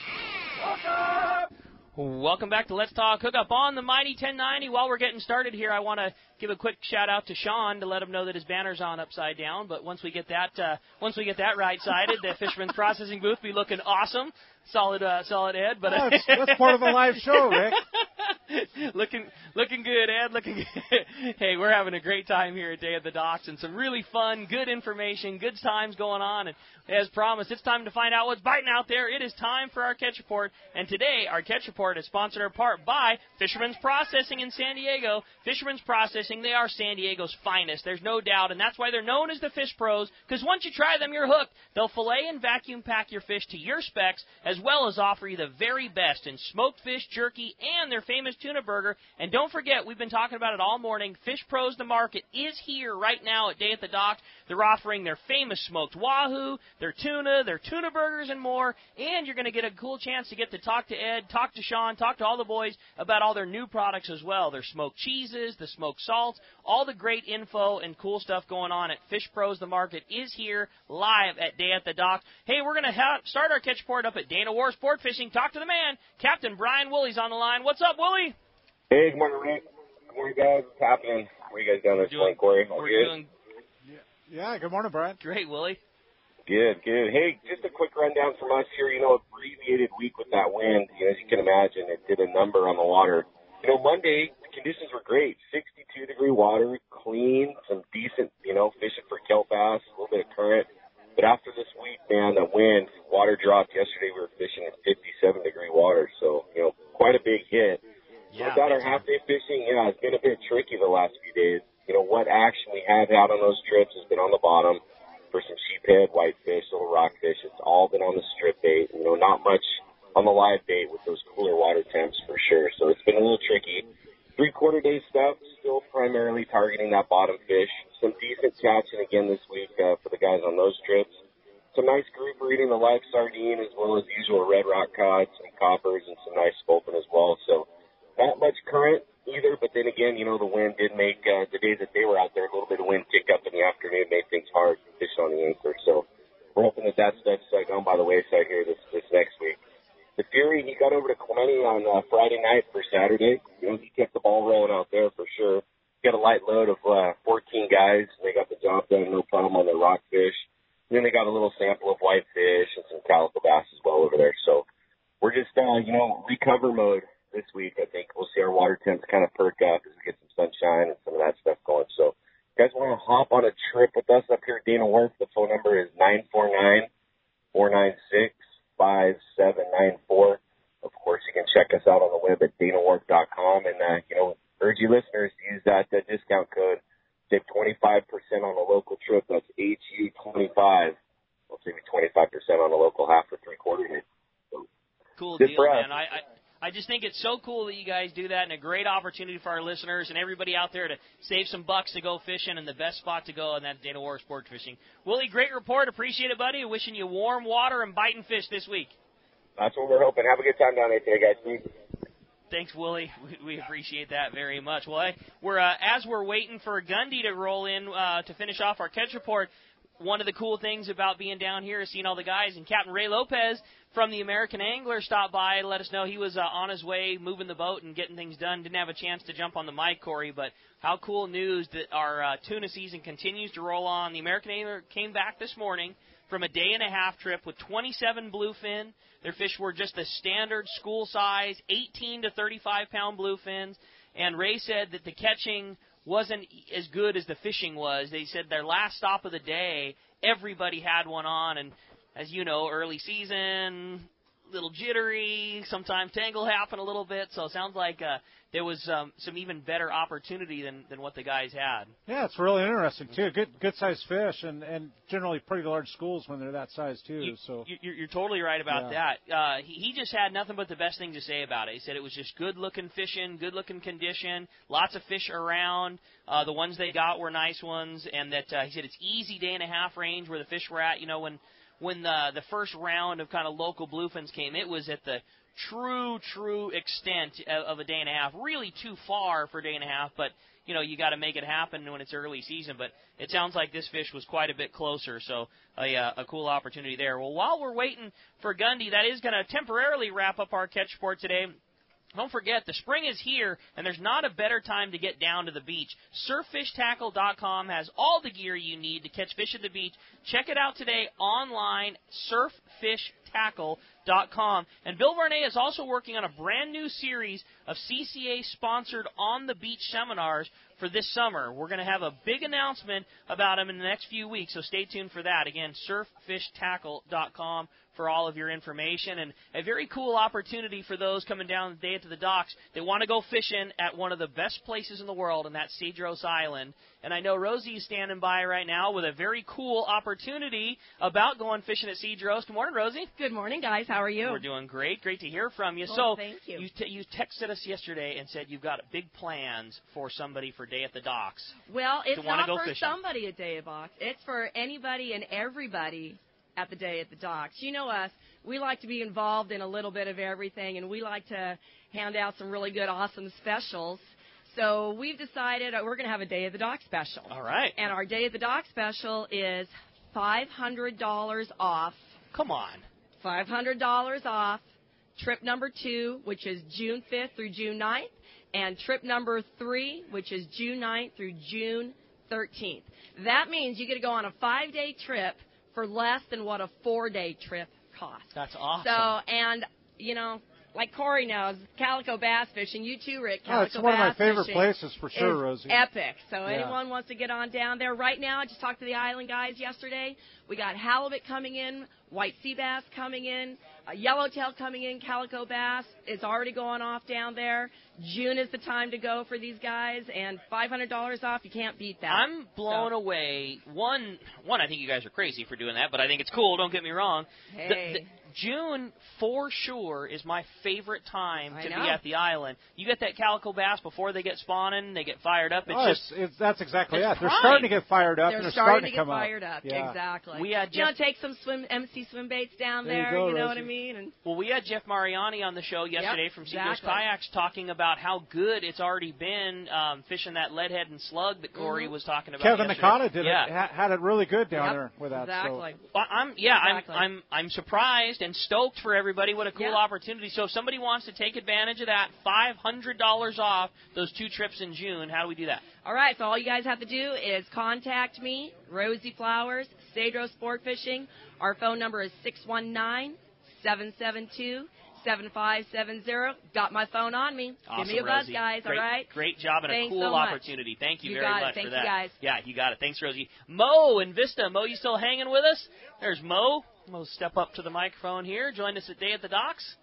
Welcome back to Let's Talk Hookup on the Mighty ten ninety. While we're getting started here, I want to give a quick shout out to Sean to let him know that his banner's on upside down. But once we get that, uh, once we get that right-sided, the Fisherman's Processing booth be looking awesome. Solid, uh, solid Ed. But oh, that's, that's part of a live show, Rick. looking, looking good, Ed. Looking good. Hey, we're having a great time here at Day at the Docks, and some really fun, good information, good times going on. And as promised, it's time to find out what's biting out there. It is time for our Catch Report, and today our Catch Report is sponsored in part by Fisherman's Processing in San Diego. Fisherman's Processing, they are San Diego's finest. There's no doubt, and that's why they're known as the Fish Pros, because once you try them, you're hooked. They'll fillet and vacuum pack your fish to your specs, as well as offer you the very best in smoked fish, jerky, and their famous tuna burger. And don't forget, we've been talking about it all morning, Fish Pros The Market is here right now at Day at the Docks. They're offering their famous smoked wahoo, their tuna, their tuna burgers, and more. And you're going to get a cool chance to get to talk to Ed, talk to Sean, talk to all the boys about all their new products as well. Their smoked cheeses, the smoked salts, all the great info and cool stuff going on at Fish Pros The Market is here live at Day at the Docks. Hey, we're going to ha- start our Catch Report up at Dana War Sport Fishing. Talk to the man, Captain Brian Woolley's on the line. What's up, Woolley? Hey, good morning, Rick. Good morning, guys. What's happening? Where are you guys down this morning, Corey? All we're good? doing Yeah, good morning, Brian. Great, Woolley. Good, good. Hey, just a quick rundown from us here. You know, abbreviated week with that wind. You know, as you can imagine, it did a number on the water. You know, Monday, the conditions were great. sixty-two degree water, clean, some decent, you know, fishing for kelp bass, a little bit of current. But after this week, man, the wind, water dropped. Yesterday we were fishing at fifty-seven degree water. So, you know, quite a big hit. Yeah, so about our half-day fishing, yeah, it's been a bit tricky the last few days. You know, what action we have had on those trips has been on the bottom for some sheephead, whitefish, little rockfish. It's all been on the strip bait. You know, not much on the live bait with those cooler water temps for sure. So it's been a little tricky. Three-quarter day stuff, still primarily targeting that bottom fish. Some decent catching again this week uh, for the guys on those trips. Some nice grouper eating the live sardine as well as usual red rock cod, some coppers, and some nice sculpin as well. So not much current either, but then again, you know, the wind did make uh, the days that they were out there, a little bit of wind kick up in the afternoon made things hard to fish on the anchor. So we're hoping that that stuff's uh, gone by the wayside here this, this next week. The Fury, he got over to Clemente on uh, Friday night for Saturday. You know, he kept the ball rolling out there for sure. He got a light load of uh, fourteen guys. They got the job done, no problem on the rockfish. And then they got a little sample of whitefish and some calico bass as well over there. So we're just, uh, you know, recover mode this week. I think we'll see our water temps kind of perk up as we get some sunshine and some of that stuff going. So if you guys want to hop on a trip with us up here at Dana Wharf, the phone number is nine four nine, four nine six, five seven nine four. Of course, you can check us out on the web at dana wharf dot com. And, uh, you know, urge you listeners to use that, that discount code. Save twenty-five percent on a local trip. That's H U twenty-five. We'll save you twenty-five percent on a local half or three-quarter day. So, cool deal, man. I, I I just think it's so cool that you guys do that, and a great opportunity for our listeners and everybody out there to save some bucks to go fishing, and the best spot to go, and that's Dana Wharf Sport Fishing. Willie, great report. Appreciate it, buddy. Wishing you warm water and biting fish this week. That's what we're hoping. Have a good time down there today, guys. Thanks, Willie. We, we appreciate that very much. Well, I, we're uh, as we're waiting for Gundy to roll in uh, to finish off our catch report, one of the cool things about being down here is seeing all the guys, and Captain Ray Lopez from the American Angler stopped by to let us know he was uh, on his way moving the boat and getting things done. Didn't have a chance to jump on the mic, Corey, but how cool news that our uh, tuna season continues to roll on. The American Angler came back this morning from a day and a half trip with twenty-seven bluefin. Their fish were just the standard school size, eighteen to thirty-five pound bluefins. And Ray said that the catching wasn't as good as the fishing was. They said their last stop of the day, everybody had one on. And as you know, early season, little jittery, sometimes tangle happen a little bit. So it sounds like uh, there was um, some even better opportunity than, than what the guys had. Yeah, it's really interesting, too. Good good sized fish, and, and generally pretty large schools when they're that size, too. You, so you're, you're totally right about yeah. that. Uh, he, he just had nothing but the best thing to say about it. He said it was just good-looking fishing, good-looking condition, lots of fish around. Uh, the ones they got were nice ones, and that uh, he said it's easy day and a half range where the fish were at. You know, when when the, the first round of kind of local bluefins came, it was at the true, true extent of a day and a half. Really too far for a day and a half, but, you know, you got to make it happen when it's early season. But it sounds like this fish was quite a bit closer, so a, uh, a cool opportunity there. Well, while we're waiting for Gundy, that is going to temporarily wrap up our catch report today. Don't forget, the spring is here, and there's not a better time to get down to the beach. surf fish tackle dot com has all the gear you need to catch fish at the beach. Check it out today online, surf fish tackle dot com. And Bill Varney is also working on a brand new series of C C A-sponsored on-the-beach seminars for this summer. We're going to have a big announcement about them in the next few weeks, so stay tuned for that. Again, surf fish tackle dot com for all of your information, and a very cool opportunity for those coming down the day to the docks. They want to go fishing at one of the best places in the world, and that's Cedros Island. And I know Rosie is standing by right now with a very cool opportunity about going fishing at Cedros. Good morning, Rosie. Good morning, guys. How are you? We're doing great. Great to hear from you. Well, so thank you. You, t- you texted us yesterday and said you've got big plans for somebody for Day at the Docks. Well, it's to wanna not go for fishing. somebody at Day at Box. It's for anybody and everybody at the Day at the Docks. You know us. We like to be involved in a little bit of everything, and we like to hand out some really good, awesome specials. So we've decided we're going to have a Day at the Dock special. All right. And our Day at the Dock special is five hundred dollars off. Come on. five hundred dollars off trip number two, which is June fifth through June ninth, and trip number three, which is June ninth through June thirteenth. That means you get to go on a five-day trip for less than what a four-day trip costs. That's awesome. So, and, you know, like Corey knows, Calico Bass Fishing, you too, Rick, Calico oh, it's one of my Bass favorite Fishing places for sure, is Rosie. epic. So Yeah. anyone wants to get on down there right now, I just talked to the island guys yesterday. We got halibut coming in, white sea bass coming in, uh, yellowtail coming in, calico bass is already going off down there. June is the time to go for these guys, and five hundred dollars off, you can't beat that. I'm blown So- away. One, one, I think you guys are crazy for doing that, but I think it's cool. Don't get me wrong. Hey. The, the, June, for sure, is my favorite time I to know. be at the island. You get that calico bass before they get spawning, they get fired up. It's oh, just it's, it's, that's exactly it's it. They're prime. starting to get fired up. They're, and they're starting, starting to come get fired up. up. Yeah. Exactly. We had you know, Jeff- take some swim M C swim baits down There you there. go, you know Rosie. what I mean? And Well, we had Jeff Mariani on the show yesterday Yep, from Seacoast exactly. Kayaks talking about how good it's already been um, fishing that leadhead and slug that Corey Mhm. was talking about. Kevin yesterday. Nakata did yeah. it. Ha- had it really good down Yep, there with that. exactly. Well, I'm yeah, Exactly. I'm I'm I'm surprised and stoked for everybody. What a cool Yeah. opportunity! So if somebody wants to take advantage of that, five hundred dollars off those two trips in June. How do we do that? All right, so all you guys have to do is contact me, Rosie Flowers, Cedro Sport Fishing. Our phone number is six one nine, seven seven two, seven five seven zero. Got my phone on me. Awesome, Give me a buzz, Rosie. guys, Great, all right? Great job and Thanks a cool so much. opportunity. Thank you, You very got it. much Thank for you, that. guys. Yeah, you got it. Thanks, Rosie. Mo in Vista. Mo, you still hanging with us? There's Mo. Mo, step up to the microphone here. Join us at Day at the Docks.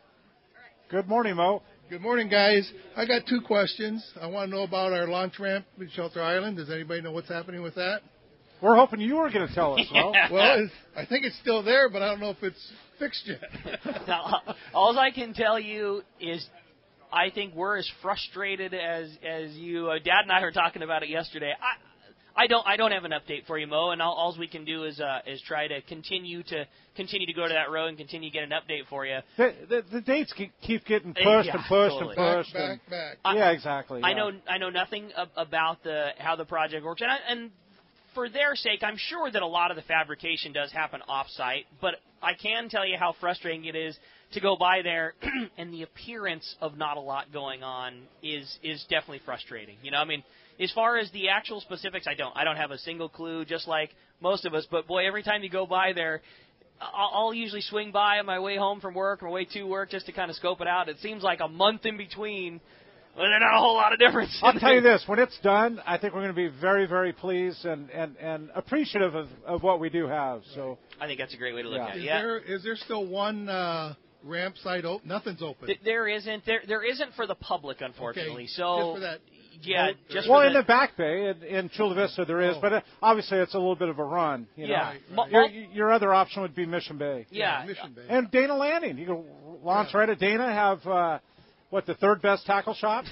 Good morning, Mo. Good morning, guys. I got two questions. I want to know about our launch ramp at Shelter Island. Does anybody know what's happening with that? We're hoping you were going to tell us, Mo. Well, it's, I think it's still there, but I don't know if it's fixed yet. Now, all I can tell you is I think we're as frustrated as as you. Uh, Dad and I were talking about it yesterday. I I don't I don't have an update for you, Mo, and all, all we can do is uh, is try to continue to continue to go to that road and continue to get an update for you. The, the, the dates keep, keep getting pushed Yeah, and pushed totally. and pushed. Back, and, back, back. yeah, exactly. I yeah. know I know nothing ab- about the how the project works, and, I, and for their sake, I'm sure that a lot of the fabrication does happen off-site, but I can tell you how frustrating it is to go by there, and the appearance of not a lot going on is is definitely frustrating. You know, I mean, as far as the actual specifics, I don't I don't have a single clue, just like most of us. But boy, every time you go by there, I'll, I'll usually swing by on my way home from work or my way to work just to kind of scope it out. It seems like a month in between. Well, there's not a whole lot of difference. I'll tell you this: when it's done, I think we're going to be very, very pleased and, and, and appreciative of, of what we do have. So I think that's a great way to look Yeah. at it. Is Yeah. there is there still one uh, ramp site open? Nothing's open. Th- There isn't. There there isn't for the public, unfortunately. Okay, So just for that yeah, boat just well, for in the, the back bay in, in Chula Vista there is, Oh. but uh, obviously it's a little bit of a run. You know? yeah. Right, Mo- right. Your, mo- your other option would be Mission Bay. yeah. Mission Bay. And Dana Landing. You can launch Yeah. right at Dana, have, uh, what, the third best tackle shop?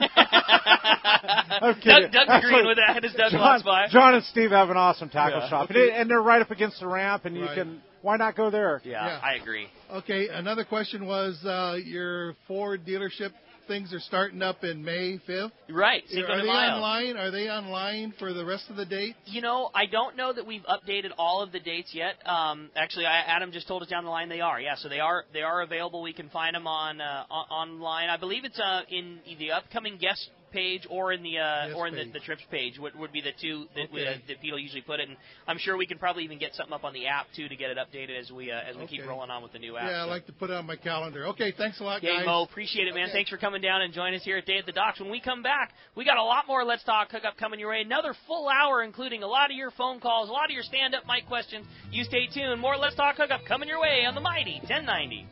I'm kidding. Doug, Doug's Actually, agreeing with that as Doug John, walks by. John and Steve have an awesome tackle Yeah. shop. Okay. And, it- and they're right up against the ramp, and you Right. can, why not go there? Yeah, Yeah. I agree. Okay, another question was uh, your Ford dealership things are starting up in May fifth. Right. Cinco Are de they Mayo. online? Are they online for the rest of the dates? You know, I don't know that we've updated all of the dates yet. Um, actually, I, Adam just told us down the line they are. Yeah, so they are they are available. We can find them on uh, on- online. I believe it's uh, in the upcoming guest page or in the uh, Guest or in the, page. the trips page would, would be the two that, we, uh, Okay. that Pete will usually put it. And I'm sure we can probably even get something up on the app too to get it updated as we uh, as we keep Okay. rolling on with the new app. Yeah, I so. like to put it on my calendar. Okay, thanks a lot, Okay, guys. Mo, appreciate it, man. Okay. Thanks for coming down and joining us here at Day at the Docks. When we come back, we got a lot more Let's Talk Hookup coming your way. Another full hour, including a lot of your phone calls, a lot of your stand-up mic questions. You stay tuned. More Let's Talk Hookup coming your way on the mighty ten ninety.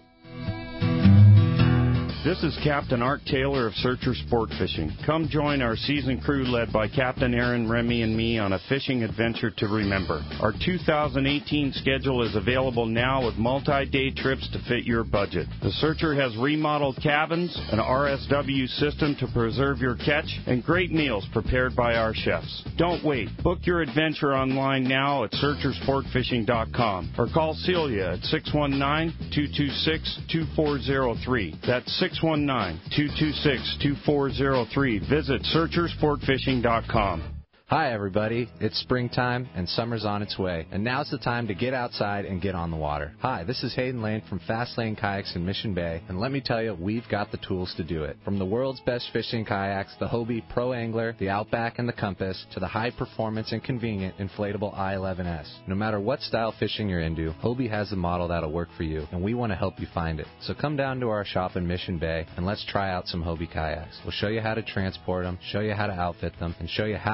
This is Captain Art Taylor of Searcher Sport Fishing. Come join our season crew led by Captain Aaron, Remy, and me on a fishing adventure to remember. Our two thousand eighteen schedule is available now with multi-day trips to fit your budget. The Searcher has remodeled cabins, an R S W system to preserve your catch, and great meals prepared by our chefs. Don't wait. Book your adventure online now at searcher sport fishing dot com or call Celia at six one nine, two two six, two four zero three. That's six one nine, two two six, two four zero three. Visit searcher sport fishing dot com. Hi, everybody. It's springtime and summer's on its way, and now's the time to get outside and get on the water. Hi, this is Hayden Lane from Fast Lane Kayaks in Mission Bay, and let me tell you, we've got the tools to do it. From the world's best fishing kayaks, the Hobie Pro Angler, the Outback, and the Compass, to the high-performance and convenient inflatable I eleven S. No matter what style fishing you're into, Hobie has a model that'll work for you, and we want to help you find it. So come down to our shop in Mission Bay, and let's try out some Hobie kayaks. We'll show you how to transport them, show you how to outfit them, and show you how and where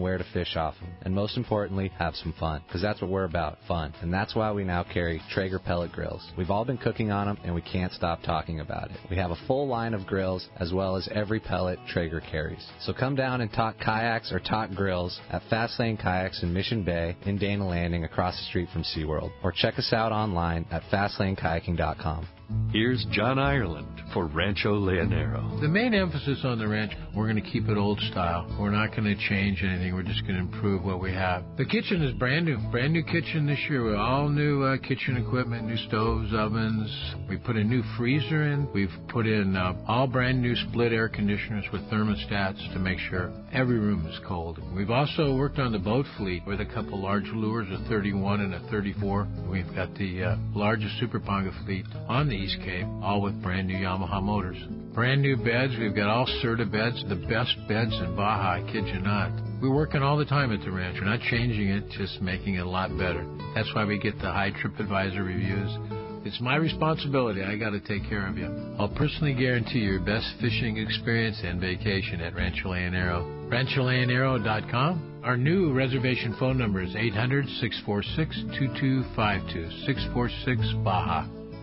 where to fish off them. And most importantly, have some fun, because that's what we're about, fun. And that's why we now carry Traeger pellet grills. We've all been cooking on them, and we can't stop talking about it. We have a full line of grills, as well as every pellet Traeger carries. So come down and talk kayaks or talk grills at Fastlane Kayaks in Mission Bay in Dana Landing across the street from SeaWorld. Or check us out online at fastlane kayaking dot com. Here's John Ireland for Rancho Leonero. The main emphasis on the ranch, we're going to keep it old style. We're not going to change anything. We're just going to improve what we have. The kitchen is brand new. Brand new kitchen this year with all new uh, kitchen equipment, new stoves, ovens. We put a new freezer in. We've put in uh, all brand new split air conditioners with thermostats to make sure every room is cold. We've also worked on the boat fleet with a couple large lures, a thirty-one and a thirty-four. We've got the uh, largest Super Ponga fleet on the East Cape, all with brand new Yamaha motors. Brand new beds. We've got all Serta beds, the best beds in Baja, I kid you not. We're working all the time at the ranch. We're not changing it, just making it a lot better. That's why we get the high TripAdvisor reviews. It's my responsibility. I got to take care of you. I'll personally guarantee your best fishing experience and vacation at Rancho Leonero. rancho leonero dot com. Our new reservation phone number is eight hundred, six four six, two two five two, six four six Baja.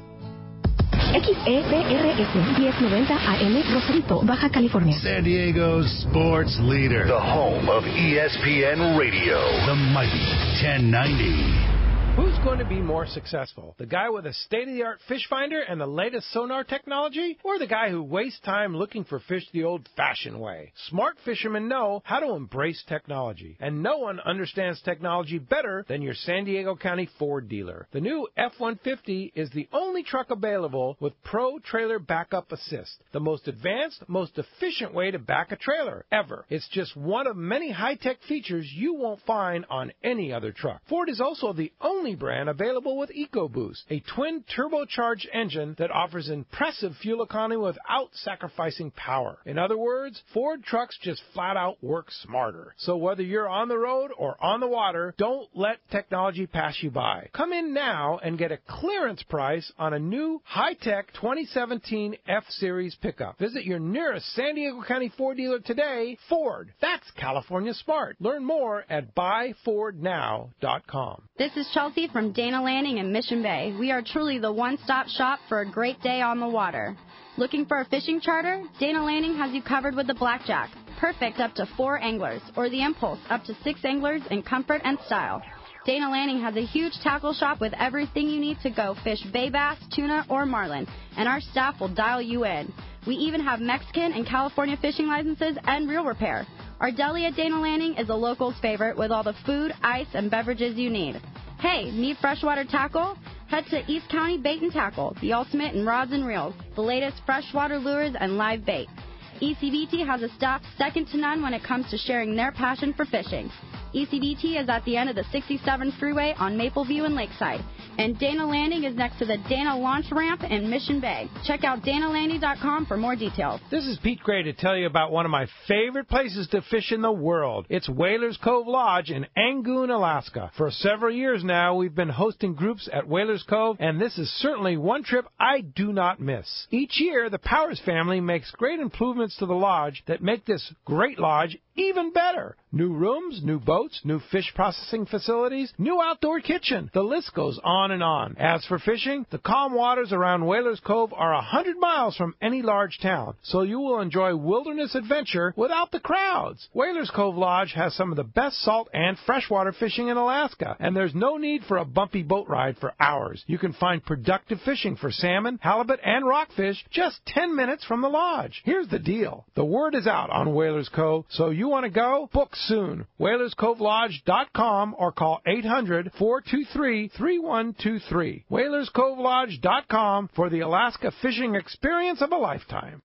X E P R S ten ninety A M Rosarito, Baja California. San Diego's sports leader. The home of E S P N Radio. The mighty ten ninety. Who's going to be more successful? The guy with a state-of-the-art fish finder and the latest sonar technology? Or the guy who wastes time looking for fish the old-fashioned way? Smart fishermen know how to embrace technology. And no one understands technology better than your San Diego County Ford dealer. The new F one fifty is the only truck available with Pro Trailer Backup Assist, the most advanced, most efficient way to back a trailer ever. It's just one of many high-tech features you won't find on any other truck. Ford is also the only brand available with EcoBoost, a twin turbocharged engine that offers impressive fuel economy without sacrificing power. In other words, Ford trucks just flat out work smarter. So whether you're on the road or on the water, don't let technology pass you by. Come in now and get a clearance price on a new high-tech twenty seventeen F-Series pickup. Visit your nearest San Diego County Ford dealer today. Ford, that's California smart. Learn more at buy ford now dot com. This is Chelsea from Dana Landing in Mission Bay. We are truly the one-stop shop for a great day on the water. Looking for a fishing charter? Dana Landing has you covered with the Blackjack, perfect up to four anglers, or the Impulse, up to six anglers in comfort and style. Dana Landing has a huge tackle shop with everything you need to go fish bay bass, tuna, or marlin, and our staff will dial you in. We even have Mexican and California fishing licenses and reel repair. Our deli at Dana Landing is a local's favorite with all the food, ice, and beverages you need. Hey, need freshwater tackle? Head to East County Bait and Tackle, the ultimate in rods and reels, the latest freshwater lures and live bait. E C B T has a staff second to none when it comes to sharing their passion for fishing. E C B T is at the end of the sixty-seven freeway on Mapleview and Lakeside. And Dana Landing is next to the Dana Launch Ramp in Mission Bay. Check out dana landing dot com for more details. This is Pete Gray to tell you about one of my favorite places to fish in the world. It's Whalers Cove Lodge in Angoon, Alaska. For several years now, we've been hosting groups at Whalers Cove, and this is certainly one trip I do not miss. Each year, the Powers family makes great improvements to the lodge that make this great lodge even better. New rooms, new boats, new fish processing facilities, new outdoor kitchen. The list goes on and on. As for fishing, the calm waters around Whalers Cove are a hundred miles from any large town, so you will enjoy wilderness adventure without the crowds. Whalers Cove Lodge has some of the best salt and freshwater fishing in Alaska, and there's no need for a bumpy boat ride for hours. You can find productive fishing for salmon, halibut, and rockfish just ten minutes from the lodge. Here's the deal. The word is out on Whalers Cove, so you want to go? Book soon. whalers cove lodge dot com or call eight hundred, four two three, three one two three. whalers cove lodge dot com for the Alaska fishing experience of a lifetime.